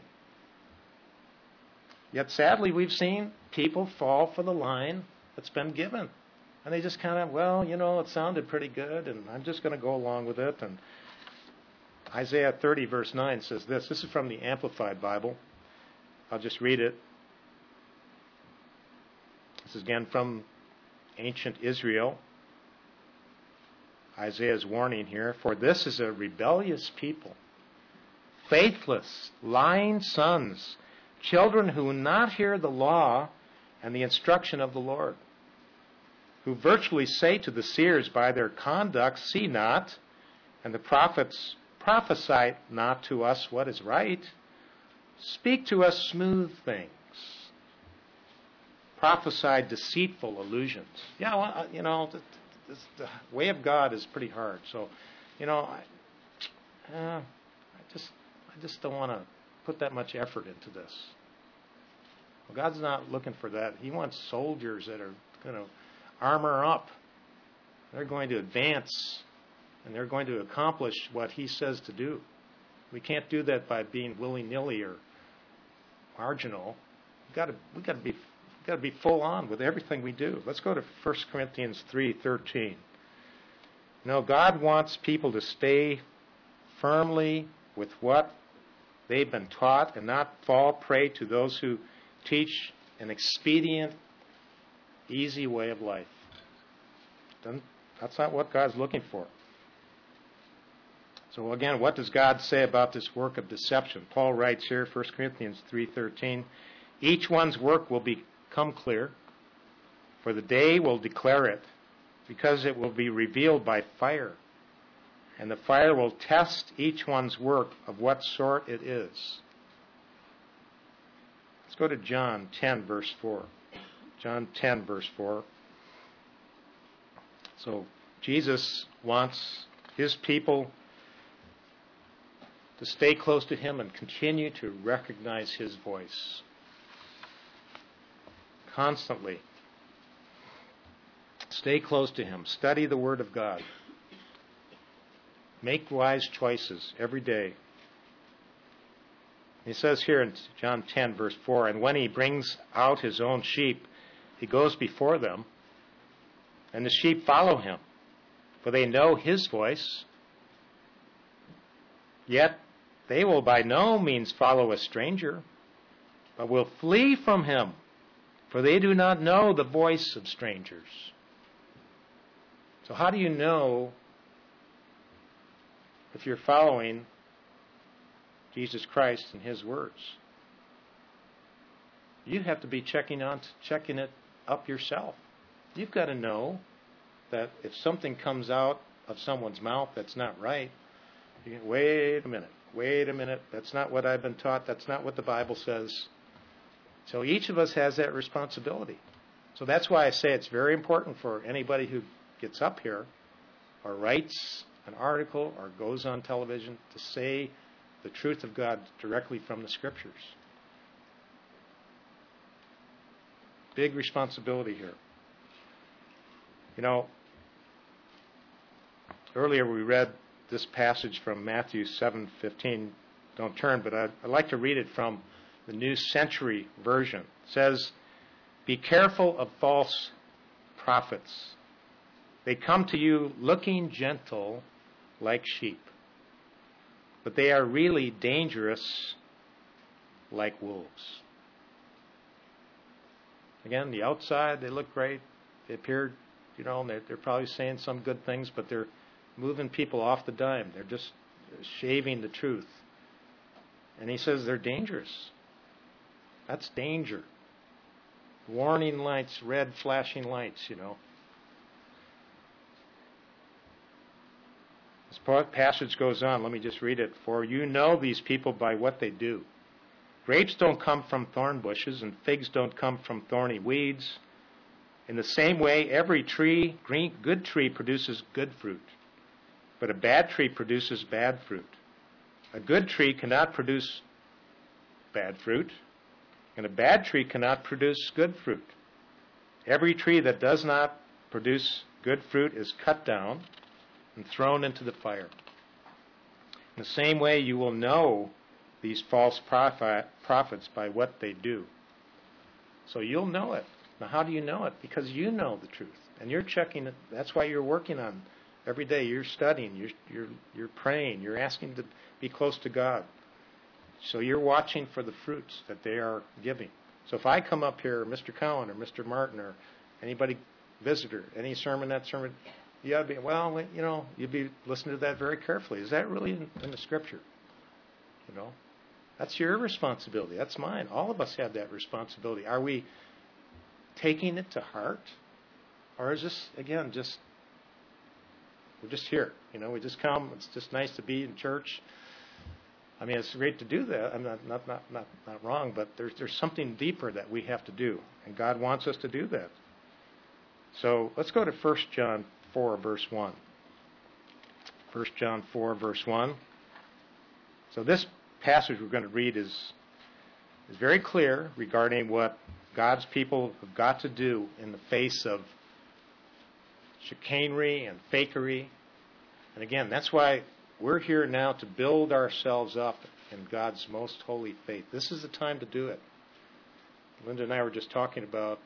Yet, sadly, we've seen people fall for the line that's been given. And they just kind of, well, you know, it sounded pretty good, and I'm just going to go along with it. And Isaiah thirty, verse nine says this. This is from the Amplified Bible. I'll just read it. This is again from ancient Israel. Isaiah's warning here. For this is a rebellious people, faithless, lying sons, children who will not hear the law and the instruction of the Lord, who virtually say to the seers by their conduct, see not, and the prophets prophesy not to us what is right. Speak to us smooth things. Prophesy deceitful illusions. Yeah, well, you know, the, the, the way of God is pretty hard. So, you know, I, uh, I just, I just don't want to put that much effort into this. Well, God's not looking for that. He wants soldiers that are going to armor up. They're going to advance, and they're going to accomplish what he says to do. We can't do that by being willy-nilly or marginal. We've got to, we've got to be, we've got to be full on with everything we do. Let's go to First Corinthians three thirteen. No, God wants people to stay firmly with what they've been taught and not fall prey to those who teach an expedient, easy way of life. That's not what God's looking for. So again, what does God say about this work of deception? Paul writes here, First Corinthians three thirteen, each one's work will become clear, for the day will declare it, because it will be revealed by fire, and the fire will test each one's work of what sort it is. Let's go to John ten, verse four. John ten, verse four. So Jesus wants his people to stay close to him and continue to recognize his voice constantly. Stay close to him. Study the Word of God. Make wise choices every day. He says here in John ten, verse four, and when he brings out his own sheep, he goes before them, and the sheep follow him, for they know his voice. Yet they will by no means follow a stranger, but will flee from him, for they do not know the voice of strangers. So how do you know if you're following Jesus Christ and his words? You have to be checking on, checking it up yourself. You've got to know that if something comes out of someone's mouth that's not right, you can, wait a minute, wait a minute, that's not what I've been taught, that's not what the Bible says. So each of us has that responsibility. So that's why I say it's very important for anybody who gets up here or writes an article or goes on television to say the truth of God directly from the Scriptures. Big responsibility here. You know, earlier we read this passage from Matthew seven fifteen. Don't turn, but I'd, I'd like to read it from the New Century Version. It says, be careful of false prophets. They come to you looking gentle like sheep, but they are really dangerous like wolves. Again, the outside, they look great. They appear, you know, they're, they're probably saying some good things, but they're moving people off the dime. They're just shaving the truth. And he says they're dangerous. That's danger. Warning lights, red flashing lights, you know. This passage goes on. Let me just read it. For you know these people by what they do. Grapes don't come from thorn bushes, and figs don't come from thorny weeds. In the same way, every tree, green, good tree produces good fruit, but a bad tree produces bad fruit. A good tree cannot produce bad fruit, and a bad tree cannot produce good fruit. Every tree that does not produce good fruit is cut down and thrown into the fire. In the same way, you will know these false prophet, prophets by what they do. So you'll know it. Now, how do you know it? Because you know the truth, and you're checking it. That's why you're working on every day. You're studying. You're you're you're praying. You're asking to be close to God. So you're watching for the fruits that they are giving. So if I come up here, Mister Cowan or Mister Martin or anybody visitor, any sermon, that sermon, you ought to be, well, you know, you'd be listening to that very carefully. Is that really in, in the Scripture? You know, that's your responsibility. That's mine. All of us have that responsibility. Are we taking it to heart? Or is this, again, just, we're just here. You know, we just come. It's just nice to be in church. I mean, it's great to do that. I'm not not not not, not wrong, but there's there's something deeper that we have to do, and God wants us to do that. So let's go to First John four, verse one. First John four, verse one. So this passage we're going to read is is very clear regarding what God's people have got to do in the face of chicanery and fakery. And again, that's why we're here now to build ourselves up in God's most holy faith. This is the time to do it. Linda and I were just talking about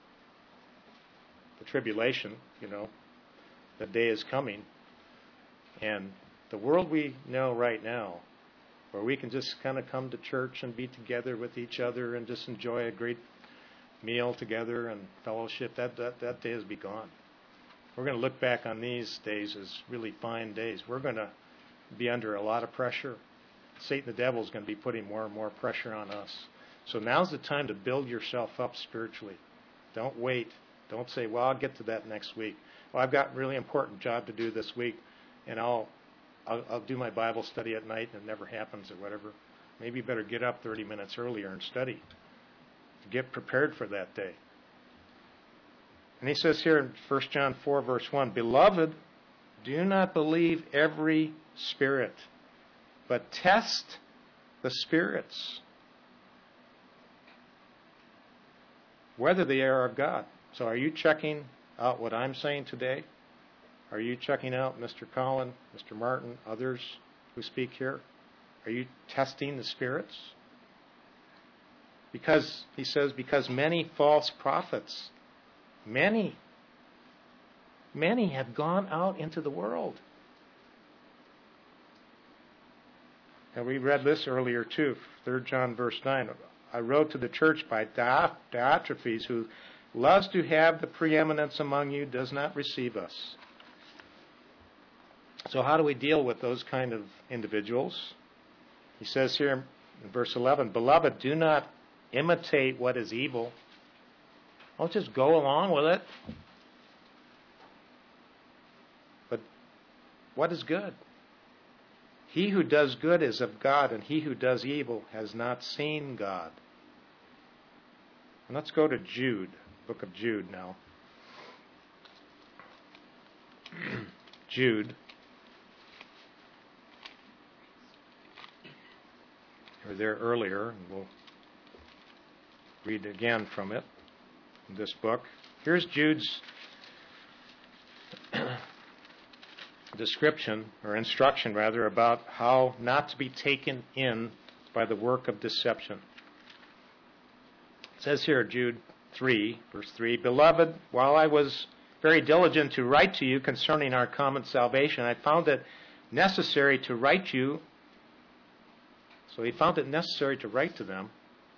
the tribulation, you know, the day is coming. And the world we know right now, where we can just kind of come to church and be together with each other and just enjoy a great meal together and fellowship, that, that, that day has be gone. We're going to look back on these days as really fine days. We're going to be under a lot of pressure. Satan the devil is going to be putting more and more pressure on us. So now's the time to build yourself up spiritually. Don't wait. Don't say, well, I'll get to that next week. Well, I've got a really important job to do this week, and I'll, I'll, I'll do my Bible study at night, and it never happens or whatever. Maybe you better get up thirty minutes earlier and study. Get prepared for that day. And he says here in First John four, verse one, Beloved, do not believe every spirit, but test the spirits, whether they are of God. So are you checking out what I'm saying today? Are you checking out Mister Collin, Mister Martin, others who speak here? Are you testing the spirits? Because, he says, because many false prophets, many, many have gone out into the world. And we read this earlier too, Third John verse nine. I wrote to the church by Diotrephes, who loves to have the preeminence among you, does not receive us. So how do we deal with those kind of individuals? He says here in verse eleven, Beloved, do not imitate what is evil. Don't just go along with it. But what is good? He who does good is of God, and he who does evil has not seen God. And let's go to Jude, book of Jude now. Jude. We were there earlier, and we'll read again from it in this book. Here's Jude's description, or instruction rather, about how not to be taken in by the work of deception. It says here, Jude three, verse three, Beloved, while I was very diligent to write to you concerning our common salvation, I found it necessary to write you. So he found it necessary to write to them.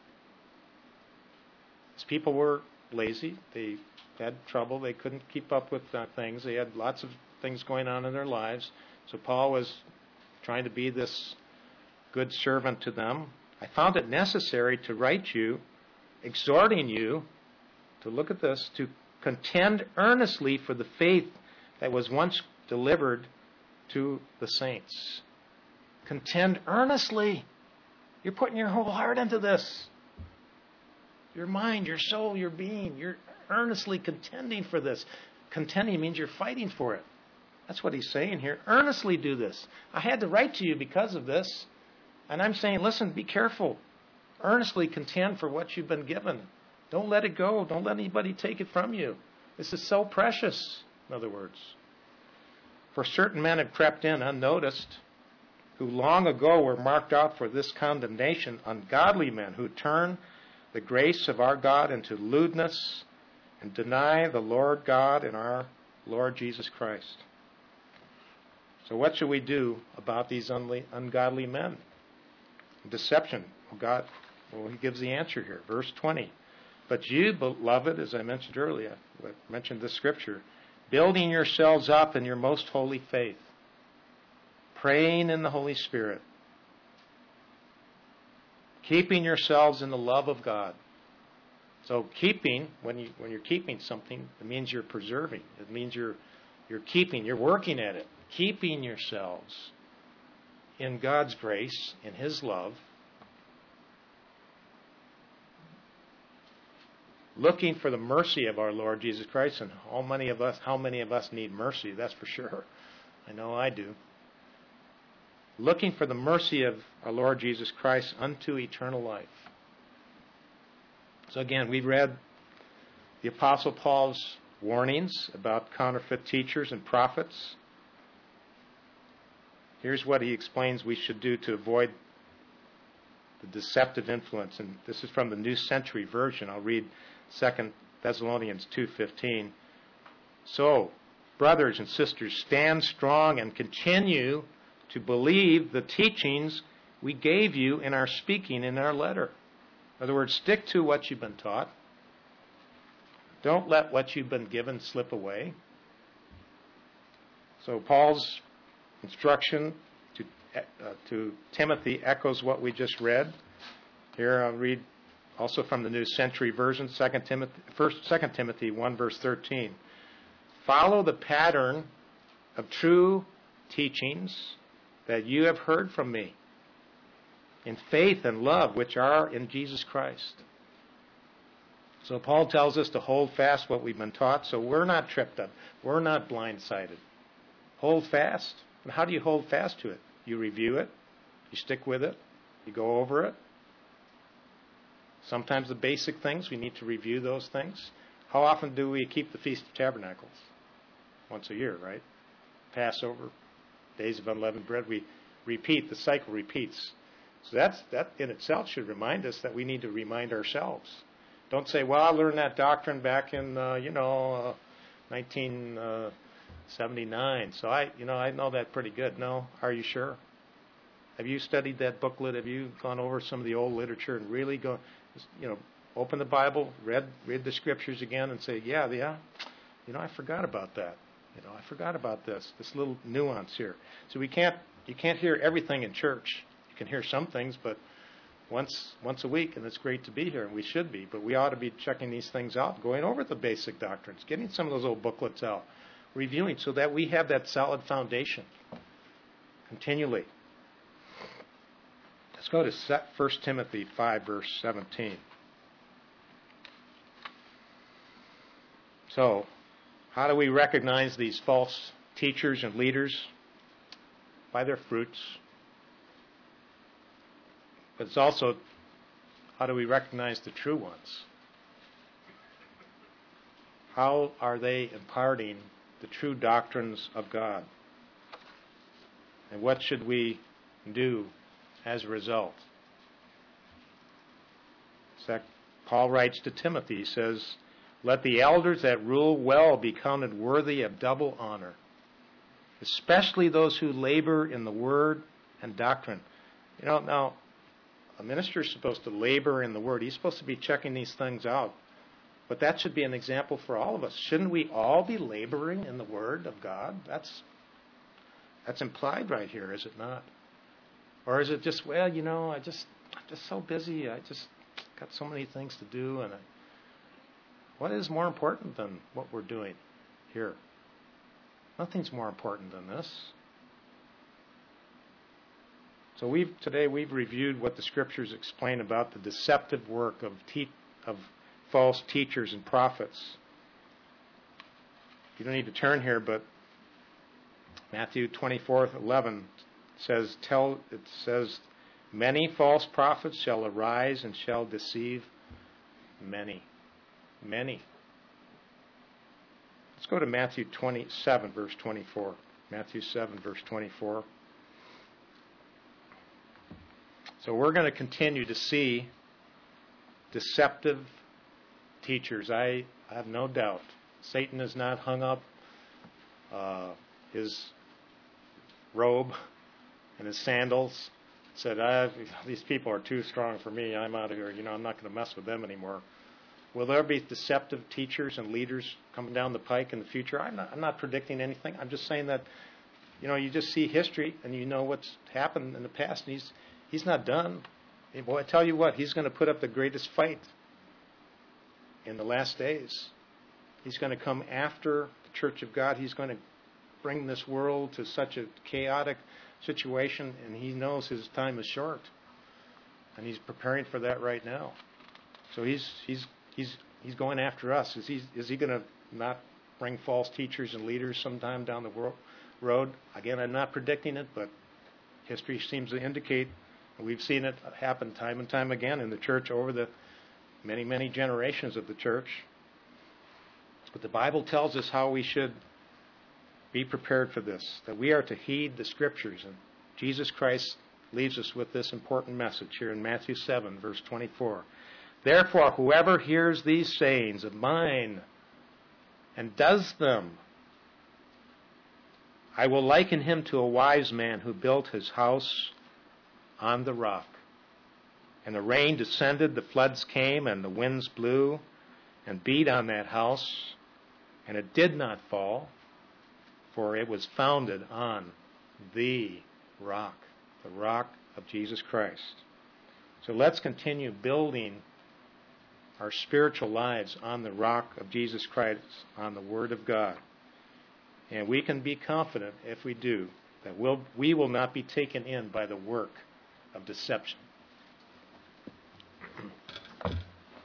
These people were lazy. They had trouble. They couldn't keep up with uh, things. They had lots of things going on in their lives. So Paul was trying to be this good servant to them. I found it necessary to write you, exhorting you to look at this, to contend earnestly for the faith that was once delivered to the saints. Contend earnestly. You're putting your whole heart into this. Your mind, your soul, your being. You're earnestly contending for this. Contending means you're fighting for it. That's what he's saying here. Earnestly do this. I had to write to you because of this. And I'm saying, listen, be careful. Earnestly contend for what you've been given. Don't let it go. Don't let anybody take it from you. This is so precious, in other words. For certain men have crept in unnoticed, who long ago were marked out for this condemnation, ungodly men who turn the grace of our God into lewdness and deny the Lord God and our Lord Jesus Christ. So what should we do about these ungodly men? Deception. Well, God, well, he gives the answer here. Verse twenty. But you, beloved, as I mentioned earlier, I mentioned the scripture, building yourselves up in your most holy faith, praying in the Holy Spirit, keeping yourselves in the love of God. So keeping, when you when you're keeping something, it means you're preserving. It means you're you're keeping, you're working at it. Keeping yourselves in God's grace, in His love, looking for the mercy of our Lord Jesus Christ. And how many of us, how many of us need mercy? That's for sure. I know I do. Looking for the mercy of our Lord Jesus Christ unto eternal life. So again, we read the Apostle Paul's warnings about counterfeit teachers and prophets. Here's what he explains we should do to avoid the deceptive influence. And this is from the New Century Version. I'll read Second Thessalonians two fifteen. So, brothers and sisters, stand strong and continue to believe the teachings we gave you in our speaking in our letter. In other words, stick to what you've been taught. Don't let what you've been given slip away. So Paul's instruction to, uh, to Timothy echoes what we just read. Here I'll read also from the New Century Version, Second Timothy, First, Second Timothy one, verse thirteen. Follow the pattern of true teachings that you have heard from me in faith and love which are in Jesus Christ. So Paul tells us to hold fast what we've been taught, so we're not tripped up. We're not blindsided. Hold fast. And how do you hold fast to it? You review it. You stick with it. You go over it. Sometimes the basic things, we need to review those things. How often do we keep the Feast of Tabernacles? Once a year, right? Passover, Days of Unleavened Bread. We repeat. The cycle repeats. So that's, that in itself should remind us that we need to remind ourselves. Don't say, well, I learned that doctrine back in, uh, you know, uh, nineteen seventy-nine. So I, you know, I know that pretty good. No, are you sure? Have you studied that booklet? Have you gone over some of the old literature and really go, you know, open the Bible, read read the scriptures again, and say, yeah, yeah, you know, I forgot about that. You know, I forgot about this, this little nuance here. So we can't, you can't hear everything in church. You can hear some things, but once once a week, and it's great to be here, and we should be, but we ought to be checking these things out, going over the basic doctrines, getting some of those old booklets out, reviewing, so that we have that solid foundation continually. Let's go to First Timothy five, verse seventeen. So, how do we recognize these false teachers and leaders? By their fruits. But it's also, how do we recognize the true ones? How are they imparting the true doctrines of God? And what should we do as a result? Paul writes to Timothy, he says, let the elders that rule well be counted worthy of double honor, especially those who labor in the word and doctrine. You know, now, a minister is supposed to labor in the word. He's supposed to be checking these things out. But that should be an example for all of us. Shouldn't we all be laboring in the word of God? That's that's implied right here, is it not? Or is it just, well, you know, I just I'm just so busy. I just got so many things to do, and I, what is more important than what we're doing here? Nothing's more important than this. So we've today we've reviewed what the Scriptures explain about the deceptive work of te- of false teachers and prophets. You don't need to turn here, but Matthew twenty-four eleven says, "Tell it says, many false prophets shall arise and shall deceive many, many." Let's go to Matthew twenty-seven, verse twenty-four. Matthew seven, verse twenty-four. So we're going to continue to see deceptive teachers. I, I have no doubt. Satan has not hung up uh, his robe and his sandals. Said, I, these people are too strong for me. I'm out of here. You know, I'm not going to mess with them anymore. Will there be deceptive teachers and leaders coming down the pike in the future? I'm not, I'm not predicting anything. I'm just saying that, you know, you just see history and you know what's happened in the past. And he's he's not done. Hey, boy, I tell you what, he's going to put up the greatest fight in the last days. He's going to come after the Church of God. He's going to bring this world to such a chaotic situation, and he knows his time is short. And he's preparing for that right now. So he's he's he's he's going after us. Is he is he going to not bring false teachers and leaders sometime down the world, road? Again, I'm not predicting it, but history seems to indicate, and we've seen it happen time and time again in the church over the many, many generations of the church. But the Bible tells us how we should be prepared for this, that we are to heed the Scriptures. And Jesus Christ leaves us with this important message here in Matthew seven, verse twenty-four. "Therefore, whoever hears these sayings of mine and does them, I will liken him to a wise man who built his house on the rock. And the rain descended, the floods came, and the winds blew and beat on that house, and it did not fall, for it was founded on the rock, the rock of Jesus Christ." So let's continue building our spiritual lives on the rock of Jesus Christ, on the Word of God. And we can be confident, if we do, that we'll, we will not be taken in by the work of deception.